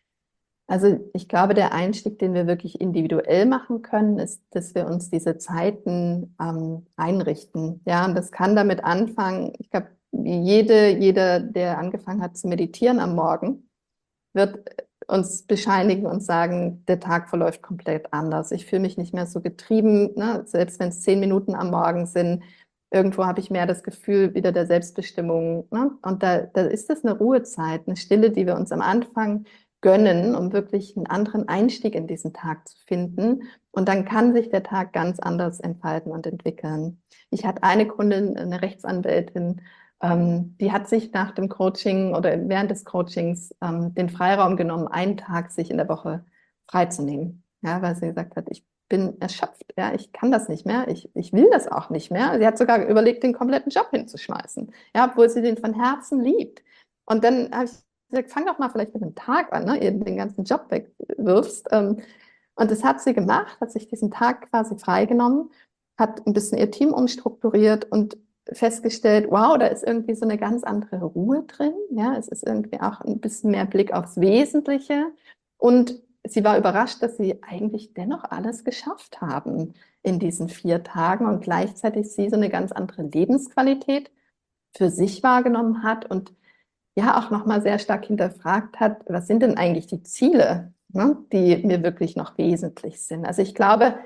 Also ich glaube, der Einstieg, den wir wirklich individuell machen können, ist, dass wir uns diese Zeiten ähm, einrichten. Ja, und das kann damit anfangen. Ich glaube, jede, jeder, der angefangen hat zu meditieren am Morgen, wird uns bescheinigen und sagen, der Tag verläuft komplett anders. Ich fühle mich nicht mehr so getrieben, ne? Selbst wenn es zehn Minuten am Morgen sind. Irgendwo habe ich mehr das Gefühl wieder der Selbstbestimmung. Ne? Und da, da ist es eine Ruhezeit, eine Stille, die wir uns am Anfang gönnen, um wirklich einen anderen Einstieg in diesen Tag zu finden. Und dann kann sich der Tag ganz anders entfalten und entwickeln. Ich hatte eine Kundin, eine Rechtsanwältin, ähm, die hat sich nach dem Coaching oder während des Coachings ähm, den Freiraum genommen, einen Tag sich in der Woche freizunehmen. Ja, weil sie gesagt hat, ich bin erschöpft, ja, ich kann das nicht mehr, ich, ich will das auch nicht mehr. Sie hat sogar überlegt, den kompletten Job hinzuschmeißen, ja, obwohl sie den von Herzen liebt. Und dann habe ich gesagt, fang doch mal vielleicht mit einem Tag an, ne, ihr den ganzen Job wegwirfst. Ähm, und das hat sie gemacht, hat sich diesen Tag quasi freigenommen, hat ein bisschen ihr Team umstrukturiert und festgestellt, wow, da ist irgendwie so eine ganz andere Ruhe drin. Ja, es ist irgendwie auch ein bisschen mehr Blick aufs Wesentliche. Und sie war überrascht, dass sie eigentlich dennoch alles geschafft haben in diesen vier Tagen und gleichzeitig sie so eine ganz andere Lebensqualität für sich wahrgenommen hat und ja auch nochmal sehr stark hinterfragt hat, was sind denn eigentlich die Ziele, ne, die mir wirklich noch wesentlich sind. Also ich glaube,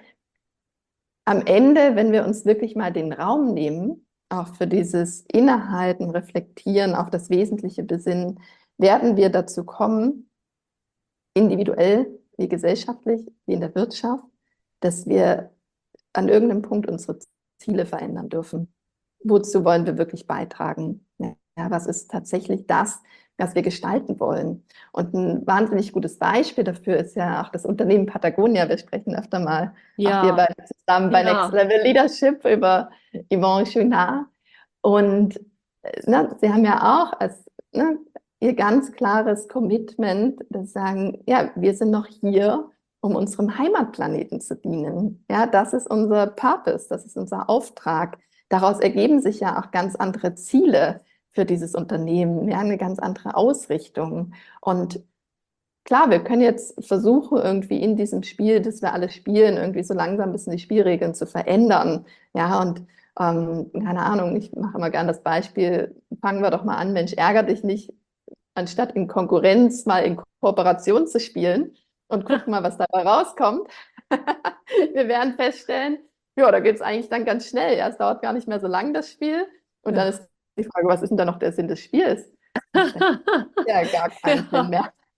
am Ende, wenn wir uns wirklich mal den Raum nehmen, auch für dieses Innehalten, Reflektieren, auf das Wesentliche besinnen, werden wir dazu kommen, individuell wie gesellschaftlich, wie in der Wirtschaft, dass wir an irgendeinem Punkt unsere Ziele verändern dürfen. Wozu wollen wir wirklich beitragen? Ja, was ist tatsächlich das, was wir gestalten wollen? Und ein wahnsinnig gutes Beispiel dafür ist ja auch das Unternehmen Patagonia. Wir sprechen öfter mal, auch wir Ja, beide zusammen bei Next ja, Level Leadership über Yvon Chouinard. Und äh, ne, sie haben ja auch als ne, ihr ganz klares Commitment, das sagen, ja, wir sind noch hier, um unserem Heimatplaneten zu dienen. Ja, das ist unser Purpose, das ist unser Auftrag. Daraus ergeben sich ja auch ganz andere Ziele für dieses Unternehmen, ja, eine ganz andere Ausrichtung. Und klar, wir können jetzt versuchen, irgendwie in diesem Spiel, das wir alle spielen, irgendwie so langsam ein bisschen die Spielregeln zu verändern. Ja, und ähm, keine Ahnung, ich mache immer gern das Beispiel, fangen wir doch mal an, Mensch, ärger dich nicht, anstatt in Konkurrenz mal in Kooperation zu spielen und gucken mal, was dabei rauskommt. Wir werden feststellen, ja, da geht es eigentlich dann ganz schnell. Ja, es dauert gar nicht mehr so lang, das Spiel. Und dann ja. ist die Frage, was ist denn da noch der Sinn des Spiels? Ach, da gibt es ja gar keinen Sinn Ja, mehr.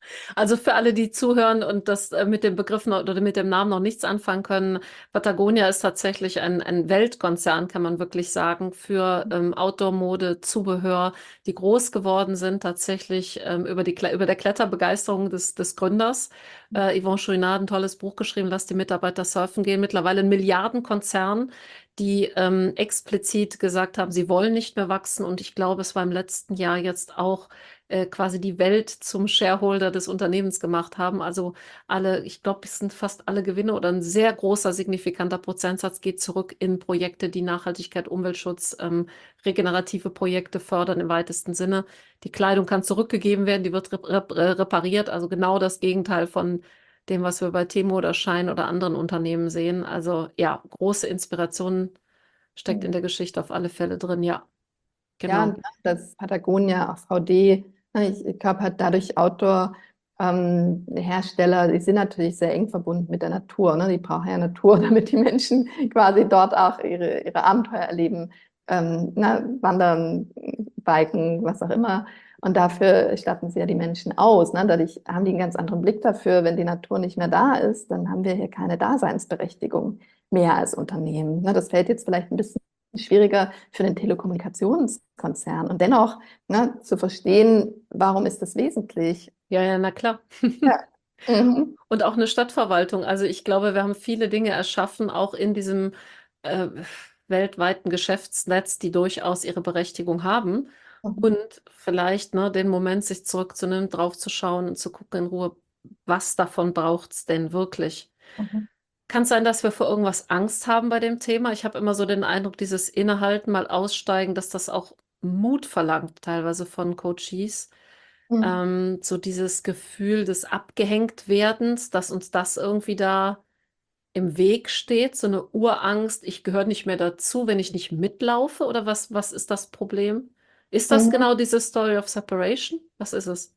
Also für alle, die zuhören und das äh, mit dem Begriff noch, oder mit dem Namen noch nichts anfangen können, Patagonia ist tatsächlich ein, ein Weltkonzern, kann man wirklich sagen, für ähm, Outdoor-Mode, Zubehör, die groß geworden sind, tatsächlich ähm, über die, Kle- über der Kletterbegeisterung des, des Gründers. Äh, Yvon Chouinard hat ein tolles Buch geschrieben, Lass die Mitarbeiter surfen gehen. Mittlerweile ein Milliardenkonzern, die ähm, explizit gesagt haben, sie wollen nicht mehr wachsen. Und ich glaube, es war im letzten Jahr jetzt auch äh, quasi die Welt zum Shareholder des Unternehmens gemacht haben. Also alle, ich glaube, es sind fast alle Gewinne oder ein sehr großer, signifikanter Prozentsatz geht zurück in Projekte, die Nachhaltigkeit, Umweltschutz, ähm, regenerative Projekte fördern im weitesten Sinne. Die Kleidung kann zurückgegeben werden, die wird rep rep repariert. Also genau das Gegenteil von dem, was wir bei Temu oder Schein oder anderen Unternehmen sehen. Also ja, große Inspiration steckt in der Geschichte auf alle Fälle drin. Ja, Ja, genau. und das Patagonia, auch V D, ne, ich, ich glaube, hat dadurch Outdoor, ähm, Hersteller, die sind natürlich sehr eng verbunden mit der Natur, ne? Die brauchen ja Natur, damit die Menschen quasi dort auch ihre, ihre Abenteuer erleben, ähm, ne? Wandern, Biken, was auch immer. Und dafür statten sie ja die Menschen aus. Ne? Dadurch haben die einen ganz anderen Blick dafür. Wenn die Natur nicht mehr da ist, dann haben wir hier keine Daseinsberechtigung mehr als Unternehmen. Ne? Das fällt jetzt vielleicht ein bisschen schwieriger für den Telekommunikationskonzern. Und dennoch, ne, zu verstehen, warum ist das wesentlich? Ja, ja, na klar. Ja. Mhm. Und auch eine Stadtverwaltung. Also ich glaube, wir haben viele Dinge erschaffen, auch in diesem äh, weltweiten Geschäftsnetz, die durchaus ihre Berechtigung haben. Mhm. Und vielleicht ne, den Moment, sich zurückzunehmen, draufzuschauen und zu gucken in Ruhe, was davon braucht es denn wirklich? Mhm. Kann es sein, dass wir vor irgendwas Angst haben bei dem Thema? Ich habe immer so den Eindruck, dieses Innehalten, mal aussteigen, dass das auch Mut verlangt, teilweise von Coaches. Mhm. Ähm, so dieses Gefühl des Abgehängt-Werdens, dass uns das irgendwie da im Weg steht, so eine Urangst, ich gehöre nicht mehr dazu, wenn ich nicht mitlaufe, oder was, was ist das Problem? Ist das Mhm. genau diese Story of Separation? Was ist es?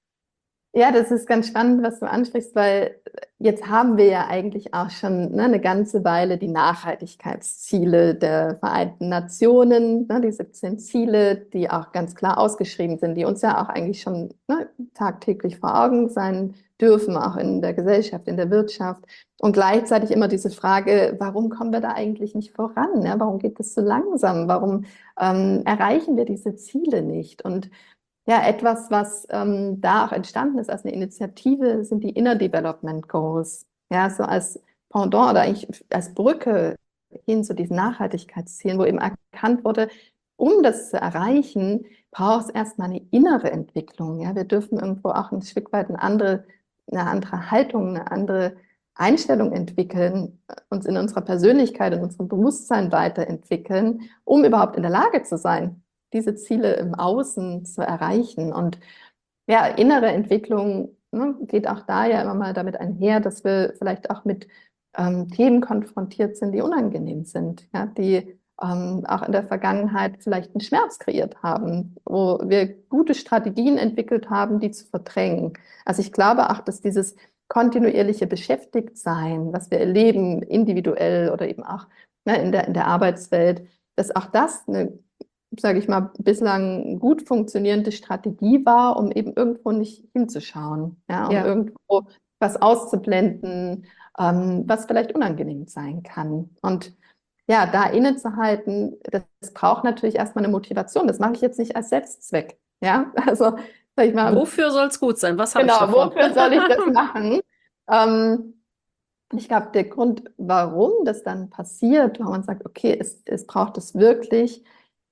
Ja, das ist ganz spannend, was du ansprichst, weil jetzt haben wir ja eigentlich auch schon, ne, eine ganze Weile die Nachhaltigkeitsziele der Vereinten Nationen, ne, die siebzehn Ziele, die auch ganz klar ausgeschrieben sind, die uns ja auch eigentlich schon, ne, tagtäglich vor Augen sein dürfen, auch in der Gesellschaft, in der Wirtschaft. Und gleichzeitig immer diese Frage, warum kommen wir da eigentlich nicht voran? Ne? Warum geht es so langsam? Warum ähm, erreichen wir diese Ziele nicht? Und ja, etwas, was ähm, da auch entstanden ist als eine Initiative, sind die Inner Development Goals. Ja, so als Pendant oder eigentlich als Brücke hin zu diesen Nachhaltigkeitszielen, wo eben erkannt wurde, um das zu erreichen, braucht es erstmal eine innere Entwicklung. Ja, wir dürfen irgendwo auch ein Stück weit eine andere, eine andere Haltung, eine andere Einstellung entwickeln, uns in unserer Persönlichkeit, in unserem Bewusstsein weiterentwickeln, um überhaupt in der Lage zu sein, diese Ziele im Außen zu erreichen. Und ja, innere Entwicklung, ne, geht auch da ja immer mal damit einher, dass wir vielleicht auch mit ähm, Themen konfrontiert sind, die unangenehm sind, ja, die ähm, auch in der Vergangenheit vielleicht einen Schmerz kreiert haben, wo wir gute Strategien entwickelt haben, die zu verdrängen. Also ich glaube auch, dass dieses kontinuierliche Beschäftigtsein, was wir erleben, individuell oder eben auch, ne, in der, in der Arbeitswelt, dass auch das eine, sage ich mal, bislang gut funktionierende Strategie war, um eben irgendwo nicht hinzuschauen, ja, um Ja, irgendwo was auszublenden, ähm, was vielleicht unangenehm sein kann. Und ja, da innezuhalten, das, das braucht natürlich erstmal eine Motivation. Das mache ich jetzt nicht als Selbstzweck. Ja, also sag ich mal, wofür soll es gut sein? Was habe ich genau, davon? wofür soll ich das machen? Ähm, ich glaube, der Grund, warum das dann passiert, warum man sagt, okay, es, es braucht es wirklich,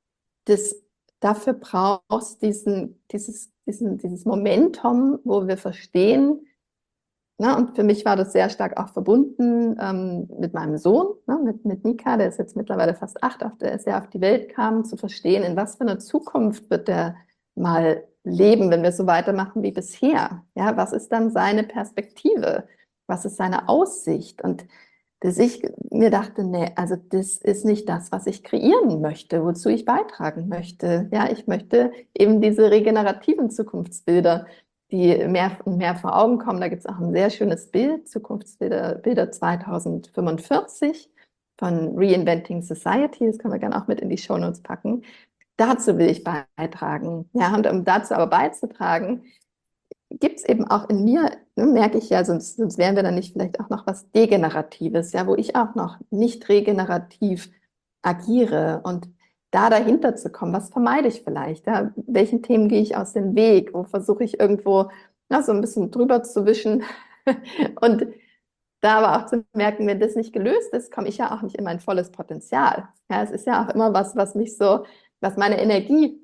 das, dafür brauchst diesen, dieses, diesen, dieses Momentum, wo wir verstehen, ne, und für mich war das sehr stark auch verbunden ähm, mit meinem Sohn, ne, mit, mit Nika, der ist jetzt mittlerweile fast acht, auf der er auf die Welt kam, zu verstehen, in was für einer Zukunft wird er mal leben, wenn wir so weitermachen wie bisher. Ja, was ist dann seine Perspektive? Was ist seine Aussicht? Und dass ich mir dachte, nee, also das ist nicht das, was ich kreieren möchte, wozu ich beitragen möchte. Ja, ich möchte eben diese regenerativen Zukunftsbilder, die mehr und mehr vor Augen kommen. Da gibt es auch ein sehr schönes Bild, Zukunftsbilder Bilder zweitausendfünfundvierzig von Reinventing Society. Das können wir gerne auch mit in die Shownotes packen. Dazu will ich beitragen. Ja, und um dazu aber beizutragen, gibt es eben auch in mir, ne, merke ich ja, sonst, sonst wären wir dann nicht vielleicht auch noch was Degeneratives, ja, wo ich auch noch nicht regenerativ agiere und da dahinter zu kommen, was vermeide ich vielleicht, ja, welchen Themen gehe ich aus dem Weg, wo versuche ich irgendwo na, so ein bisschen drüber zu wischen und da aber auch zu merken, wenn das nicht gelöst ist, komme ich ja auch nicht in mein volles Potenzial. Ja, es ist ja auch immer was, was mich so, was meine Energie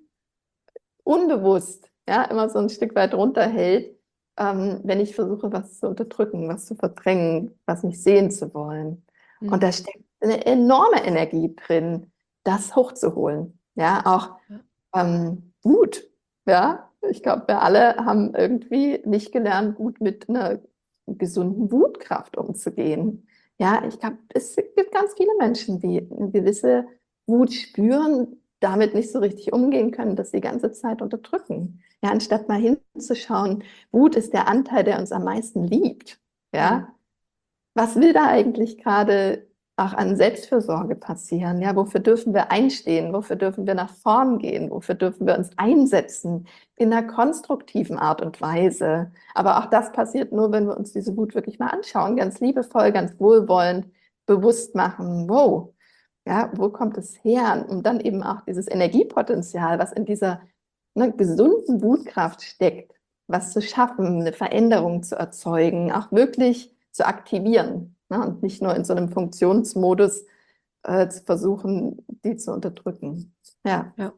unbewusst, ja, immer so ein Stück weit runterhält, ähm, wenn ich versuche, was zu unterdrücken, was zu verdrängen, was nicht sehen zu wollen. Und Hm. da steckt eine enorme Energie drin, das hochzuholen. Ja, auch Ja. ähm, Wut. Ja, ich glaube, wir alle haben irgendwie nicht gelernt, gut mit einer gesunden Wutkraft umzugehen. Ja, ich glaube, es gibt ganz viele Menschen, die eine gewisse Wut spüren, damit nicht so richtig umgehen können, dass sie die ganze Zeit unterdrücken. Ja, anstatt mal hinzuschauen, Wut ist der Anteil, der uns am meisten liebt. Hm. Ja, was will da eigentlich gerade auch an Selbstfürsorge passieren? Ja, wofür dürfen wir einstehen? Wofür dürfen wir nach vorn gehen? Wofür dürfen wir uns einsetzen? In einer konstruktiven Art und Weise. Aber auch das passiert nur, wenn wir uns diese Wut wirklich mal anschauen, ganz liebevoll, ganz wohlwollend, bewusst machen. Wow, ja, wo kommt es her? Und dann eben auch dieses Energiepotenzial, was in dieser ne, gesunden Wutkraft steckt, was zu schaffen, eine Veränderung zu erzeugen, auch wirklich zu aktivieren, ne, und nicht nur in so einem Funktionsmodus äh, zu versuchen, die zu unterdrücken. Ja. Ja.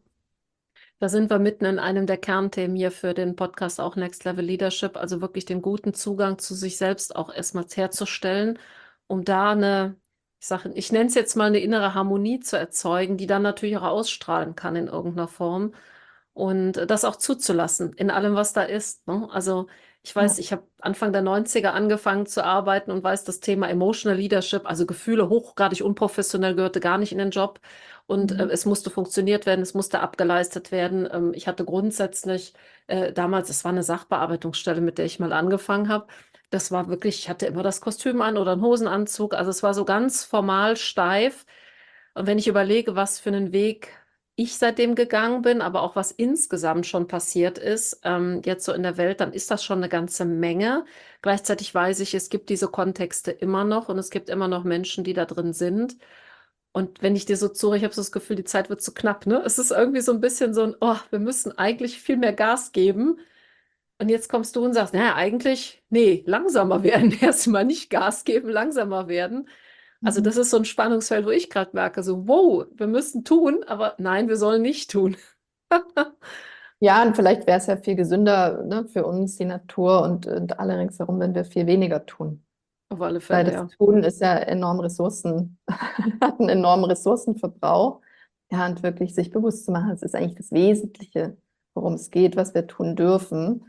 Da sind wir mitten in einem der Kernthemen hier für den Podcast auch Next Level Leadership, also wirklich den guten Zugang zu sich selbst auch erstmals herzustellen, um da eine, ich sage, ich nenne es jetzt mal eine innere Harmonie zu erzeugen, die dann natürlich auch ausstrahlen kann in irgendeiner Form und das auch zuzulassen in allem, was da ist. Ne? Also ich weiß, Ja. ich habe Anfang der neunziger angefangen zu arbeiten und weiß, das Thema Emotional Leadership, also Gefühle hochgradig unprofessionell, gehörte gar nicht in den Job. Und äh, Mhm. es musste funktioniert werden, es musste abgeleistet werden. Ähm, ich hatte grundsätzlich äh, damals, es war eine Sachbearbeitungsstelle, mit der ich mal angefangen habe. Das war wirklich, ich hatte immer das Kostüm an oder einen Hosenanzug. Also es war so ganz formal steif. Und wenn ich überlege, was für einen Weg ich seitdem gegangen bin, aber auch was insgesamt schon passiert ist, ähm, jetzt so in der Welt, dann ist das schon eine ganze Menge. Gleichzeitig weiß ich, es gibt diese Kontexte immer noch und es gibt immer noch Menschen, die da drin sind. Und wenn ich dir so zuhöre, ich habe so das Gefühl, die Zeit wird zu knapp, ne? Es ist irgendwie so ein bisschen so ein, oh, wir müssen eigentlich viel mehr Gas geben. Und jetzt kommst du und sagst, naja, eigentlich, nee, langsamer werden. Erstmal nicht Gas geben, langsamer werden. Also Mhm. das ist so ein Spannungsfeld, wo ich gerade merke, so, wow, wir müssen tun, aber nein, wir sollen nicht tun. Ja, und vielleicht wäre es ja viel gesünder, ne, für uns, die Natur und, und alle ringsherum, wenn wir viel weniger tun. Auf alle Weil Fälle, das ja. Tun ist ja enorm Ressourcen, hat einen enormen Ressourcenverbrauch. Ja, und wirklich sich bewusst zu machen, das ist eigentlich das Wesentliche, worum es geht, was wir tun dürfen.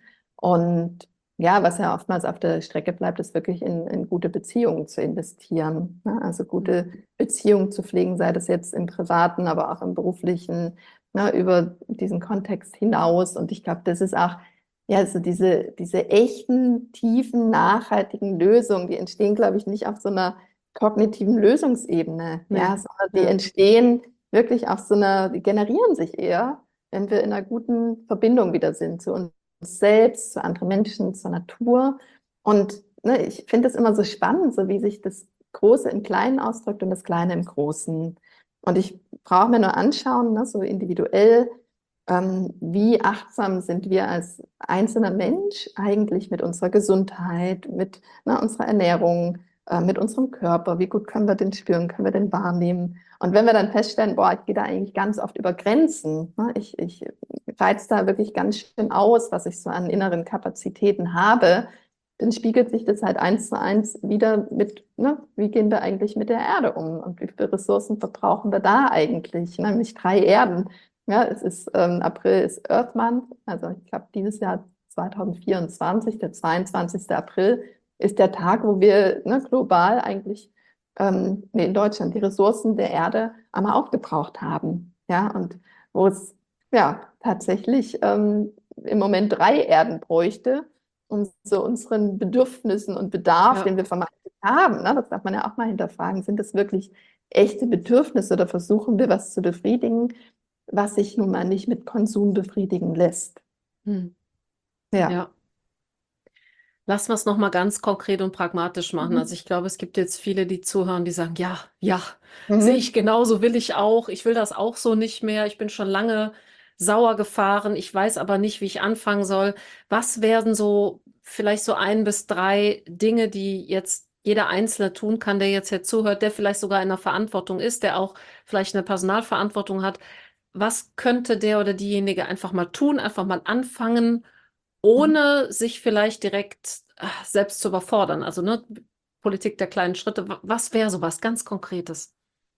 Und ja, was ja oftmals auf der Strecke bleibt, ist wirklich in, in gute Beziehungen zu investieren. Ne? Also Hm. gute Beziehungen zu pflegen, sei das jetzt im Privaten, aber auch im Beruflichen, ne, über diesen Kontext hinaus. Und ich glaube, das ist auch ja, also diese, diese echten, tiefen, nachhaltigen Lösungen, die entstehen, glaube ich, nicht auf so einer kognitiven Lösungsebene, ja, Nee, sondern die ja, entstehen wirklich auf so einer, die generieren sich eher, wenn wir in einer guten Verbindung wieder sind zu uns selbst, zu anderen Menschen, zur Natur. Und ne, ich finde es immer so spannend, so wie sich das Große im Kleinen ausdrückt und das Kleine im Großen. Und ich brauche mir nur anschauen, ne, so individuell, ähm, wie achtsam sind wir als einzelner Mensch eigentlich mit unserer Gesundheit, mit ne, unserer Ernährung, äh, mit unserem Körper? Wie gut können wir den spüren, können wir den wahrnehmen? Und wenn wir dann feststellen, boah, ich gehe da eigentlich ganz oft über Grenzen, ne, ich, ich reiz da wirklich ganz schön aus, was ich so an inneren Kapazitäten habe, dann spiegelt sich das halt eins zu eins wieder mit, ne, wie gehen wir eigentlich mit der Erde um und wie viele Ressourcen verbrauchen wir da eigentlich? Nämlich drei Erden. Ja, es ist ähm, April ist Earth Month, also ich glaube dieses Jahr zwanzig vierundzwanzig, der zweiundzwanzigste April ist der Tag, wo wir ne, global eigentlich ähm, nee, in Deutschland die Ressourcen der Erde einmal aufgebraucht haben. Ja, und wo es ja tatsächlich ähm, im Moment drei Erden bräuchte, um so unseren Bedürfnissen und Bedarf, ja. den wir vermeintlich haben, ne, das darf man ja auch mal hinterfragen, sind das wirklich echte Bedürfnisse oder versuchen wir was zu befriedigen, was sich nun mal nicht mit Konsum befriedigen lässt. Hm. Ja. Ja. Lass uns noch mal ganz konkret und pragmatisch machen. Also Mhm. ich glaube, es gibt jetzt viele, die zuhören, die sagen, ja, ja, sehe ich Mhm. genauso, will ich auch. Ich will das auch so nicht mehr. Ich bin schon lange sauer gefahren. Ich weiß aber nicht, wie ich anfangen soll. Was wären so vielleicht so ein bis drei Dinge, die jetzt jeder Einzelne tun kann, der jetzt hier zuhört, der vielleicht sogar in der Verantwortung ist, der auch vielleicht eine Personalverantwortung hat? Was könnte der oder diejenige einfach mal tun, einfach mal anfangen, Mhm. ohne sich vielleicht direkt äh, selbst zu überfordern? Also, ne, Politik der kleinen Schritte. Wa- Was wäre sowas ganz Konkretes?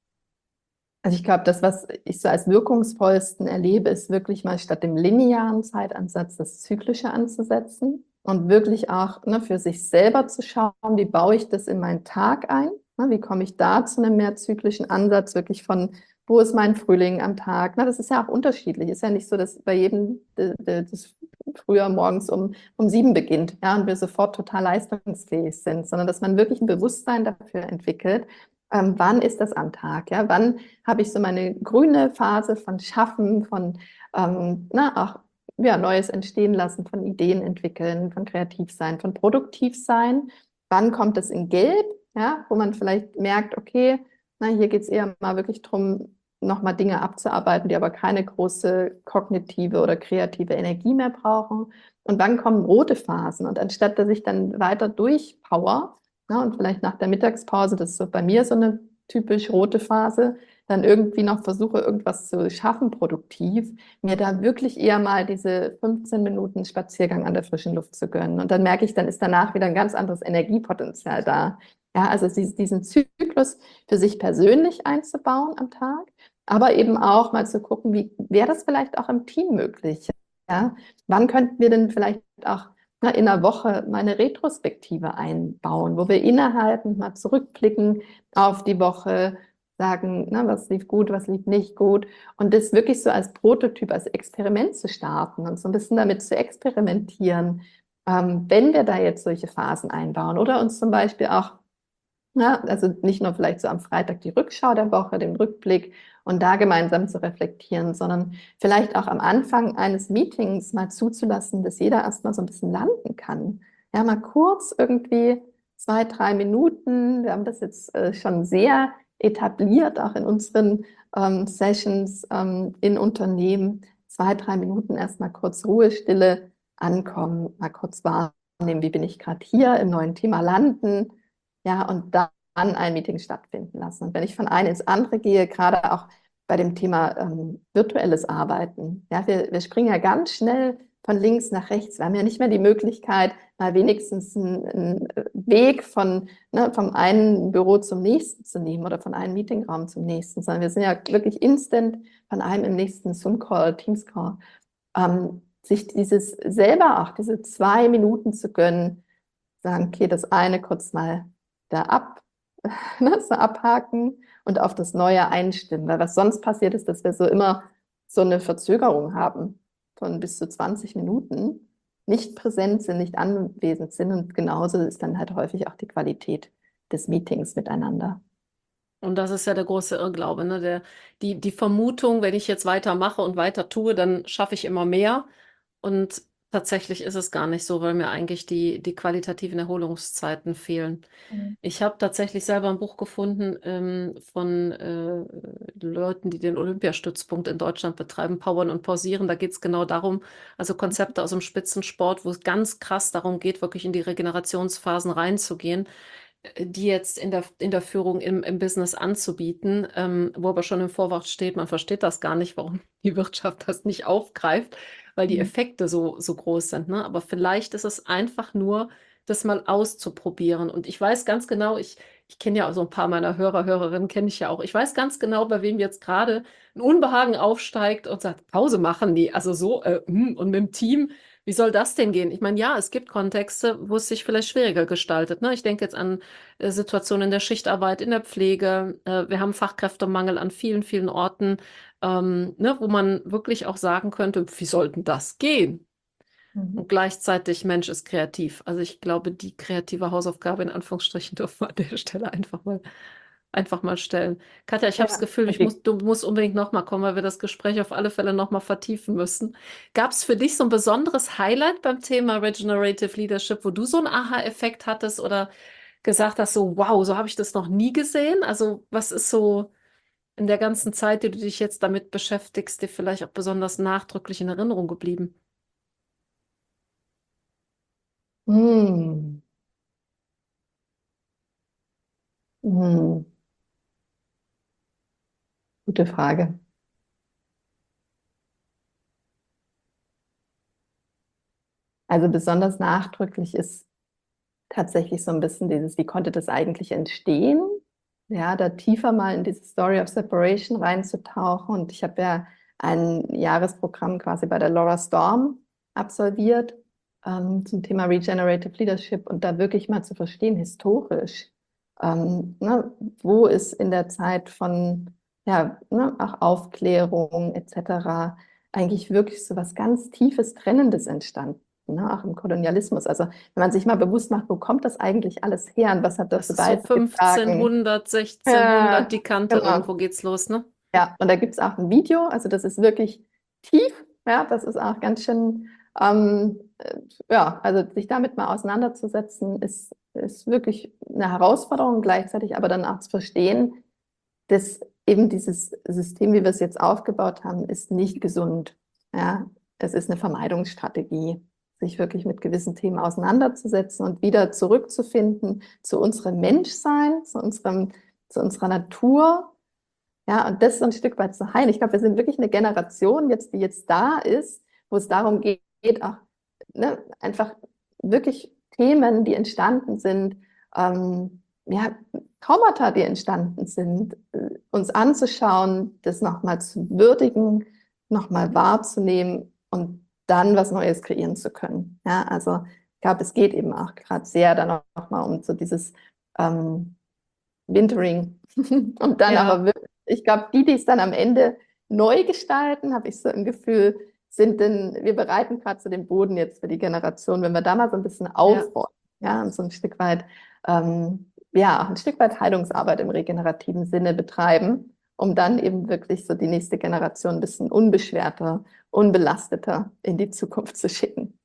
Also ich glaube, das, was ich so als wirkungsvollsten erlebe, ist wirklich mal statt dem linearen Zeitansatz das Zyklische anzusetzen und wirklich auch, ne, für sich selber zu schauen, wie baue ich das in meinen Tag ein? Ne, wie komme ich da zu einem mehr zyklischen Ansatz, wirklich von, wo ist mein Frühling am Tag? Na, das ist ja auch unterschiedlich. Ist ja nicht so, dass bei jedem de, de, das früher morgens um, um sieben beginnt, ja, und wir sofort total leistungsfähig sind, sondern dass man wirklich ein Bewusstsein dafür entwickelt, ähm, wann ist das am Tag? Ja? Wann habe ich so meine grüne Phase von Schaffen, von ähm, na, auch ja, Neues entstehen lassen, von Ideen entwickeln, von kreativ sein, von produktiv sein? Wann kommt es in Gelb, ja, wo man vielleicht merkt, okay, na, hier geht es eher mal wirklich darum, nochmal Dinge abzuarbeiten, die aber keine große kognitive oder kreative Energie mehr brauchen. Und wann kommen rote Phasen? Und anstatt dass ich dann weiter durchpower, ja, und vielleicht nach der Mittagspause, das ist so bei mir so eine typisch rote Phase, dann irgendwie noch versuche, irgendwas zu schaffen, produktiv, mir da wirklich eher mal diese fünfzehn Minuten Spaziergang an der frischen Luft zu gönnen. Und dann merke ich, dann ist danach wieder ein ganz anderes Energiepotenzial da. Ja, also diesen Zyklus für sich persönlich einzubauen am Tag, aber eben auch mal zu gucken, wie wäre das vielleicht auch im Team möglich? Ja, wann könnten wir denn vielleicht auch na, in einer Woche mal eine Retrospektive einbauen, wo wir innehalten, mal zurückblicken auf die Woche, sagen, na, was lief gut, was lief nicht gut und das wirklich so als Prototyp, als Experiment zu starten und so ein bisschen damit zu experimentieren, ähm, wenn wir da jetzt solche Phasen einbauen oder uns zum Beispiel auch, ja, also nicht nur vielleicht so am Freitag die Rückschau der Woche, den Rückblick und da gemeinsam zu reflektieren, sondern vielleicht auch am Anfang eines Meetings mal zuzulassen, dass jeder erstmal so ein bisschen landen kann. Ja, mal kurz irgendwie zwei, drei Minuten. Wir haben das jetzt äh, schon sehr etabliert, auch in unseren ähm, Sessions ähm, in Unternehmen. Zwei, drei Minuten erstmal kurz Ruhe, Stille ankommen, mal kurz wahrnehmen, wie bin ich gerade hier im neuen Thema landen, ja, und dann ein Meeting stattfinden lassen. Und wenn ich von einem ins andere gehe, gerade auch bei dem Thema ähm, virtuelles Arbeiten, ja, wir, wir springen ja ganz schnell von links nach rechts. Wir haben ja nicht mehr die Möglichkeit, mal wenigstens einen, einen Weg von, ne, vom einen Büro zum nächsten zu nehmen oder von einem Meetingraum zum nächsten, sondern wir sind ja wirklich instant von einem im nächsten Zoom-Call, Teams-Call. Ähm, sich dieses selber auch, diese zwei Minuten zu gönnen, sagen, okay, das eine kurz mal da ab, ne, so abhaken und auf das Neue einstimmen. Weil was sonst passiert ist, dass wir so immer so eine Verzögerung haben von bis zu zwanzig Minuten, nicht präsent sind, nicht anwesend sind. Und genauso ist dann halt häufig auch die Qualität des Meetings miteinander. Und das ist ja der große Irrglaube, ne? Der, die, die Vermutung, wenn ich jetzt weitermache und weiter tue, dann schaffe ich immer mehr. Und tatsächlich ist es gar nicht so, weil mir eigentlich die, die qualitativen Erholungszeiten fehlen. Mhm. Ich habe tatsächlich selber ein Buch gefunden ähm, von äh, Leuten, die den Olympiastützpunkt in Deutschland betreiben, Powern und Pausieren. Da geht es genau darum, also Konzepte aus dem Spitzensport, wo es ganz krass darum geht, wirklich in die Regenerationsphasen reinzugehen, äh, die jetzt in der, in der Führung im, im Business anzubieten, ähm, wo aber schon im Vorwort steht, man versteht das gar nicht, warum die Wirtschaft das nicht aufgreift, weil die Mhm. Effekte so, so groß sind. Ne? Aber vielleicht ist es einfach nur, das mal auszuprobieren. Und ich weiß ganz genau, ich, ich kenne ja auch so ein paar meiner Hörer, Hörerinnen kenne ich ja auch. Ich weiß ganz genau, bei wem jetzt gerade ein Unbehagen aufsteigt und sagt, Pause machen die. Also so, äh, hm, und mit dem Team, wie soll das denn gehen? Ich meine, ja, es gibt Kontexte, wo es sich vielleicht schwieriger gestaltet. Ne? Ich denke jetzt an äh, Situationen in der Schichtarbeit, in der Pflege. Äh, wir haben Fachkräftemangel an vielen, vielen Orten, ähm, ne, wo man wirklich auch sagen könnte, wie sollten das gehen? Und Mhm. gleichzeitig, Mensch ist kreativ. Also ich glaube, die kreative Hausaufgabe in Anführungsstrichen dürfen wir an der Stelle einfach mal einfach mal stellen. Katja, ich habe das Ja, Gefühl, ich okay. muss, du musst unbedingt nochmal kommen, weil wir das Gespräch auf alle Fälle nochmal vertiefen müssen. Gab es für dich so ein besonderes Highlight beim Thema Regenerative Leadership, wo du so einen Aha-Effekt hattest oder gesagt hast, so, wow, so habe ich das noch nie gesehen? Also, was ist so in der ganzen Zeit, die du dich jetzt damit beschäftigst, dir vielleicht auch besonders nachdrücklich in Erinnerung geblieben? Hm. Hm. Gute Frage. Also besonders nachdrücklich ist tatsächlich so ein bisschen dieses, wie konnte das eigentlich entstehen? Ja, da tiefer mal in diese Story of Separation reinzutauchen. Und ich habe ja ein Jahresprogramm quasi bei der Laura Storm absolviert ähm, zum Thema Regenerative Leadership und da wirklich mal zu verstehen, historisch, ähm, ne, wo ist in der Zeit von ja, ne, auch Aufklärung et cetera eigentlich wirklich so was ganz Tiefes, Trennendes entstanden, ne, auch im Kolonialismus. Also wenn man sich mal bewusst macht, wo kommt das eigentlich alles her und was hat Das dazu ist so beigetragen? fünfzehnhundert, sechzehnhundert, Ja, die Kante, genau. irgendwo geht's los, ne? Ja, und da gibt es auch ein Video, also das ist wirklich tief, ja, das ist auch ganz schön, ähm, äh, ja, also sich damit mal auseinanderzusetzen, ist, ist wirklich eine Herausforderung gleichzeitig, aber dann auch zu verstehen, dass eben dieses System, wie wir es jetzt aufgebaut haben, ist nicht gesund. Ja, es ist eine Vermeidungsstrategie, sich wirklich mit gewissen Themen auseinanderzusetzen und wieder zurückzufinden zu unserem Menschsein, zu unserem, zu unserer Natur. Ja, und das so ein Stück weit zu heilen. Ich glaube, wir sind wirklich eine Generation jetzt, die jetzt da ist, wo es darum geht, auch ne, einfach wirklich Themen, die entstanden sind, ähm, ja, Traumata, die entstanden sind, äh, uns anzuschauen, das nochmal zu würdigen, nochmal wahrzunehmen und dann was Neues kreieren zu können. Ja, also ich glaube, es geht eben auch gerade sehr dann nochmal um so dieses ähm, Wintering. Und dann aber Ja, wirklich, ich glaube, die, die es dann am Ende neu gestalten, habe ich so ein Gefühl, sind denn, wir bereiten gerade so den Boden jetzt für die Generation, wenn wir da mal so ein bisschen ja. aufräumen, ja, und so ein Stück weit, ähm, ja, ein Stück weit Heilungsarbeit im regenerativen Sinne betreiben, um dann eben wirklich so die nächste Generation ein bisschen unbeschwerter, unbelasteter in die Zukunft zu schicken.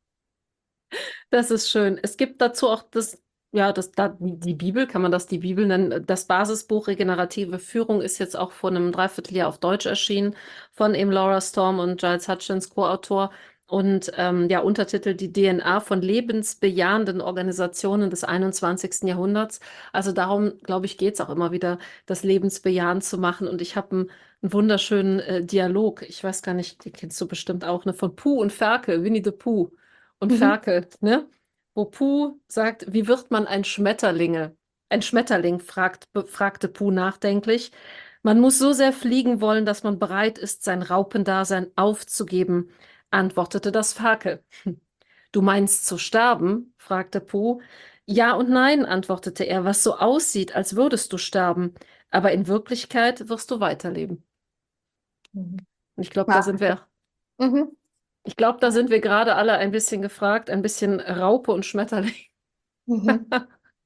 Das ist schön. Es gibt dazu auch das, ja, das, da, die Bibel, kann man das die Bibel nennen? Das Basisbuch Regenerative Führung ist jetzt auch vor einem Dreivierteljahr auf Deutsch erschienen von eben Laura Storm und Giles Hutchins, Co-Autor. Und ähm, ja, Untertitel Die D N A von lebensbejahenden Organisationen des einundzwanzigsten. Jahrhunderts. Also darum, glaube ich, geht es auch immer wieder, das lebensbejahend zu machen. Und ich habe einen, einen wunderschönen äh, Dialog, ich weiß gar nicht, die kennst du bestimmt auch, ne, von Pooh und Ferkel, Winnie the Pooh und Mhm. Ferkel, ne? Wo Puh sagt, wie wird man ein Schmetterlinge? Ein Schmetterling, fragt, fragte Puh nachdenklich. Man muss so sehr fliegen wollen, dass man bereit ist, sein Raupendasein aufzugeben, antwortete das Ferkel. Du meinst zu sterben? Fragte Puh. Ja und nein, antwortete er, was so aussieht, als würdest du sterben, aber in Wirklichkeit wirst du weiterleben. Mhm. Und ich glaube, da Ja. sind wir, Mhm. ich glaube, da sind wir gerade alle ein bisschen gefragt, ein bisschen Raupe und Schmetterling Mhm.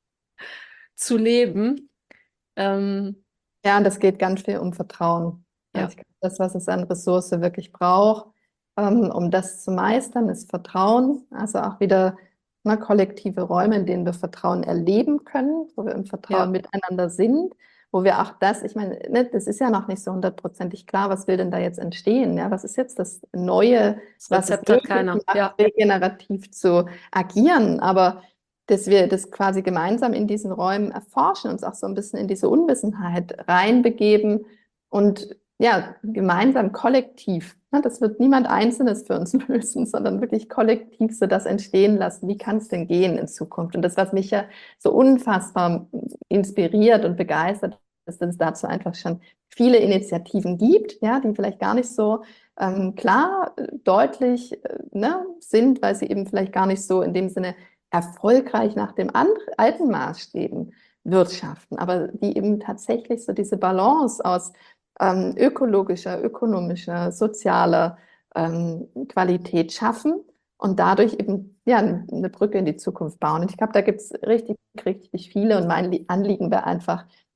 zu leben. Ähm, Ja, und das geht ganz viel um Vertrauen. Also ja, ich glaube, das, was es an Ressource wirklich braucht, ähm, um das zu meistern, ist Vertrauen. Also auch wieder ne, kollektive Räume, in denen wir Vertrauen erleben können, wo wir im Vertrauen ja, miteinander sind, wo wir auch das, ich meine, ne, das ist ja noch nicht so hundertprozentig klar, was will denn da jetzt entstehen? Ja, was ist jetzt das Neue, das was es Rezept hat möglich keiner. macht, Ja, regenerativ zu agieren? Aber dass wir das quasi gemeinsam in diesen Räumen erforschen, uns auch so ein bisschen in diese Unwissenheit reinbegeben und ja, gemeinsam, kollektiv. Ne, das wird niemand Einzelnes für uns lösen, sondern wirklich kollektiv so das entstehen lassen. Wie kann es denn gehen in Zukunft? Und das, was mich ja so unfassbar inspiriert und begeistert, ist, dass es dazu einfach schon viele Initiativen gibt, ja, die vielleicht gar nicht so ähm, klar, äh, deutlich äh, ne, sind, weil sie eben vielleicht gar nicht so in dem Sinne erfolgreich nach dem alten Maßstäben wirtschaften, aber die eben tatsächlich so diese Balance aus ähm, ökologischer, ökonomischer, sozialer ähm, Qualität schaffen und dadurch eben ja, eine Brücke in die Zukunft bauen. Und ich glaube, da gibt es richtig, richtig viele und mein Anliegen wäre einfach,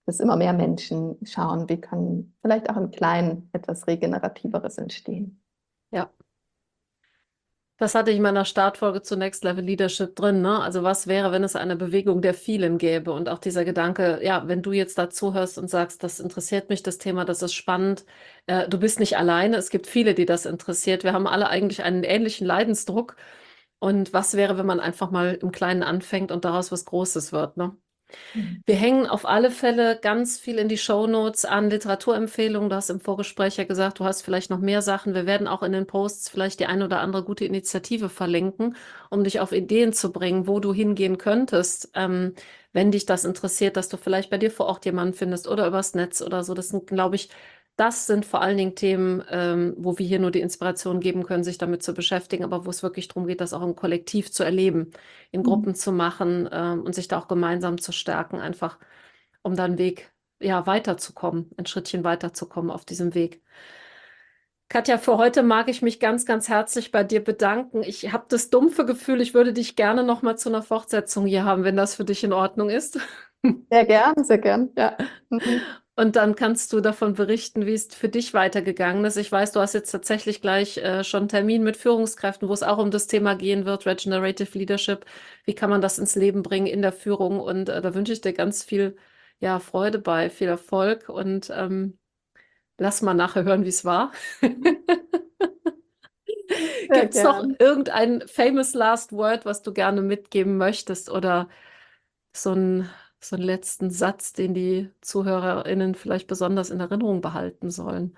dass immer mehr Menschen schauen, wie kann vielleicht auch im Kleinen etwas Regenerativeres entstehen. Ja. Das hatte ich in meiner Startfolge zu Next Level Leadership drin, ne? Also was wäre, wenn es eine Bewegung der vielen gäbe? Und auch dieser Gedanke, ja, wenn du jetzt dazu hörst und sagst, das interessiert mich, das Thema, das ist spannend, äh, du bist nicht alleine, es gibt viele, die das interessiert. Wir haben alle eigentlich einen ähnlichen Leidensdruck. Und was wäre, wenn man einfach mal im Kleinen anfängt und daraus was Großes wird, ne? Mhm. Wir hängen auf alle Fälle ganz viel in die Shownotes an Literaturempfehlungen. Du hast im Vorgespräch ja gesagt, du hast vielleicht noch mehr Sachen. Wir werden auch in den Posts vielleicht die ein oder andere gute Initiative verlinken, um dich auf Ideen zu bringen, wo du hingehen könntest, ähm, wenn dich das interessiert, dass du vielleicht bei dir vor Ort jemanden findest oder übers Netz oder so. Das sind, glaube ich, das sind vor allen Dingen Themen, ähm, wo wir hier nur die Inspiration geben können, sich damit zu beschäftigen, aber wo es wirklich darum geht, das auch im Kollektiv zu erleben, in Gruppen zu machen, ähm, und sich da auch gemeinsam zu stärken, einfach um dann Weg, ja, weiterzukommen, ein Schrittchen weiterzukommen auf diesem Weg. Katja, für heute mag ich mich ganz, ganz herzlich bei dir bedanken. Ich habe das dumpfe Gefühl, ich würde dich gerne noch mal zu einer Fortsetzung hier haben, wenn das für dich in Ordnung ist. Sehr gern, sehr gern, ja. Mhm. Und dann kannst du davon berichten, wie es für dich weitergegangen ist. Ich weiß, du hast jetzt tatsächlich gleich äh, schon einen Termin mit Führungskräften, wo es auch um das Thema gehen wird, Regenerative Leadership. Wie kann man das ins Leben bringen in der Führung? Und äh, da wünsche ich dir ganz viel, ja, Freude bei, viel Erfolg und ähm, lass mal nachher hören, wie es war. Sehr Gibt es noch gern. irgendein famous last word, was du gerne mitgeben möchtest oder so ein, so einen letzten Satz, den die ZuhörerInnen vielleicht besonders in Erinnerung behalten sollen?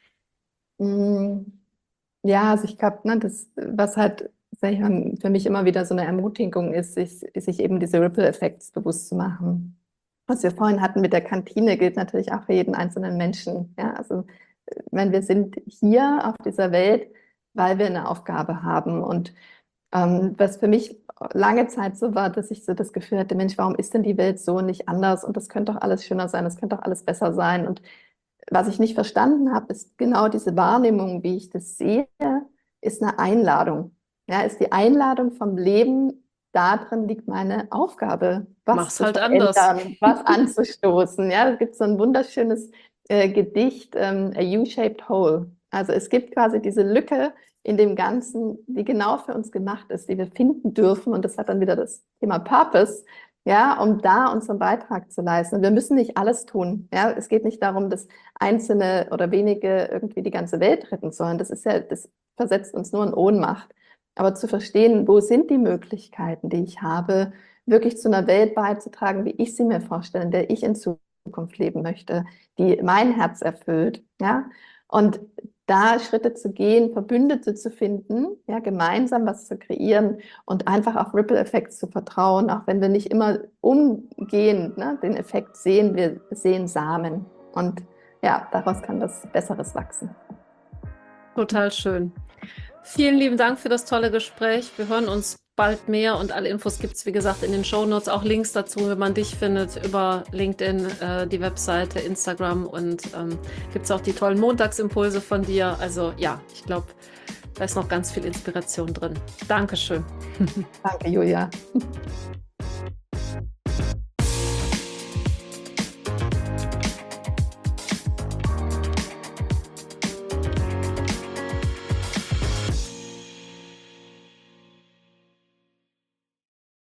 Mm, Ja, also ich glaube, ne, das, was halt, sag ich mal, für mich immer wieder so eine Ermutigung ist, sich, sich eben diese Ripple-Effekts bewusst zu machen. Was wir vorhin hatten mit der Kantine, gilt natürlich auch für jeden einzelnen Menschen. Ja, also, äh, ich meine, wir sind hier auf dieser Welt, weil wir eine Aufgabe haben. Und ähm, was für mich lange Zeit so war, dass ich so das Gefühl hatte, Mensch, warum ist denn die Welt so und nicht anders? Und das könnte doch alles schöner sein, das könnte doch alles besser sein. Und was ich nicht verstanden habe, ist genau diese Wahrnehmung, wie ich das sehe, ist eine Einladung. Ja, ist die Einladung vom Leben, da drin liegt meine Aufgabe, was Mach's zu halt anders. verändern, was anzustoßen. Ja, es gibt so ein wunderschönes äh, Gedicht, ähm, A U-Shaped Hole. Also es gibt quasi diese Lücke in dem Ganzen, die genau für uns gemacht ist, die wir finden dürfen. Und das hat dann wieder das Thema Purpose, ja, um da unseren Beitrag zu leisten. Und wir müssen nicht alles tun. Ja, es geht nicht darum, dass Einzelne oder wenige irgendwie die ganze Welt retten sollen. Das ist ja, das versetzt uns nur in Ohnmacht. Aber zu verstehen, wo sind die Möglichkeiten, die ich habe, wirklich zu einer Welt beizutragen, wie ich sie mir vorstelle, in der ich in Zukunft leben möchte, die mein Herz erfüllt. Ja, und da Schritte zu gehen, Verbündete zu finden, ja, gemeinsam was zu kreieren und einfach auf Ripple-Effekte zu vertrauen, auch wenn wir nicht immer umgehend, ne, den Effekt sehen, wir sehen Samen. Und ja, daraus kann was Besseres wachsen. Total schön. Vielen lieben Dank für das tolle Gespräch. Wir hören uns bald mehr und alle Infos gibt es, wie gesagt, in den Shownotes, auch Links dazu, wenn man dich findet, über LinkedIn, äh, die Webseite, Instagram und ähm, gibt es auch die tollen Montagsimpulse von dir. Also ja, ich glaube, da ist noch ganz viel Inspiration drin. Dankeschön. Danke, Julia.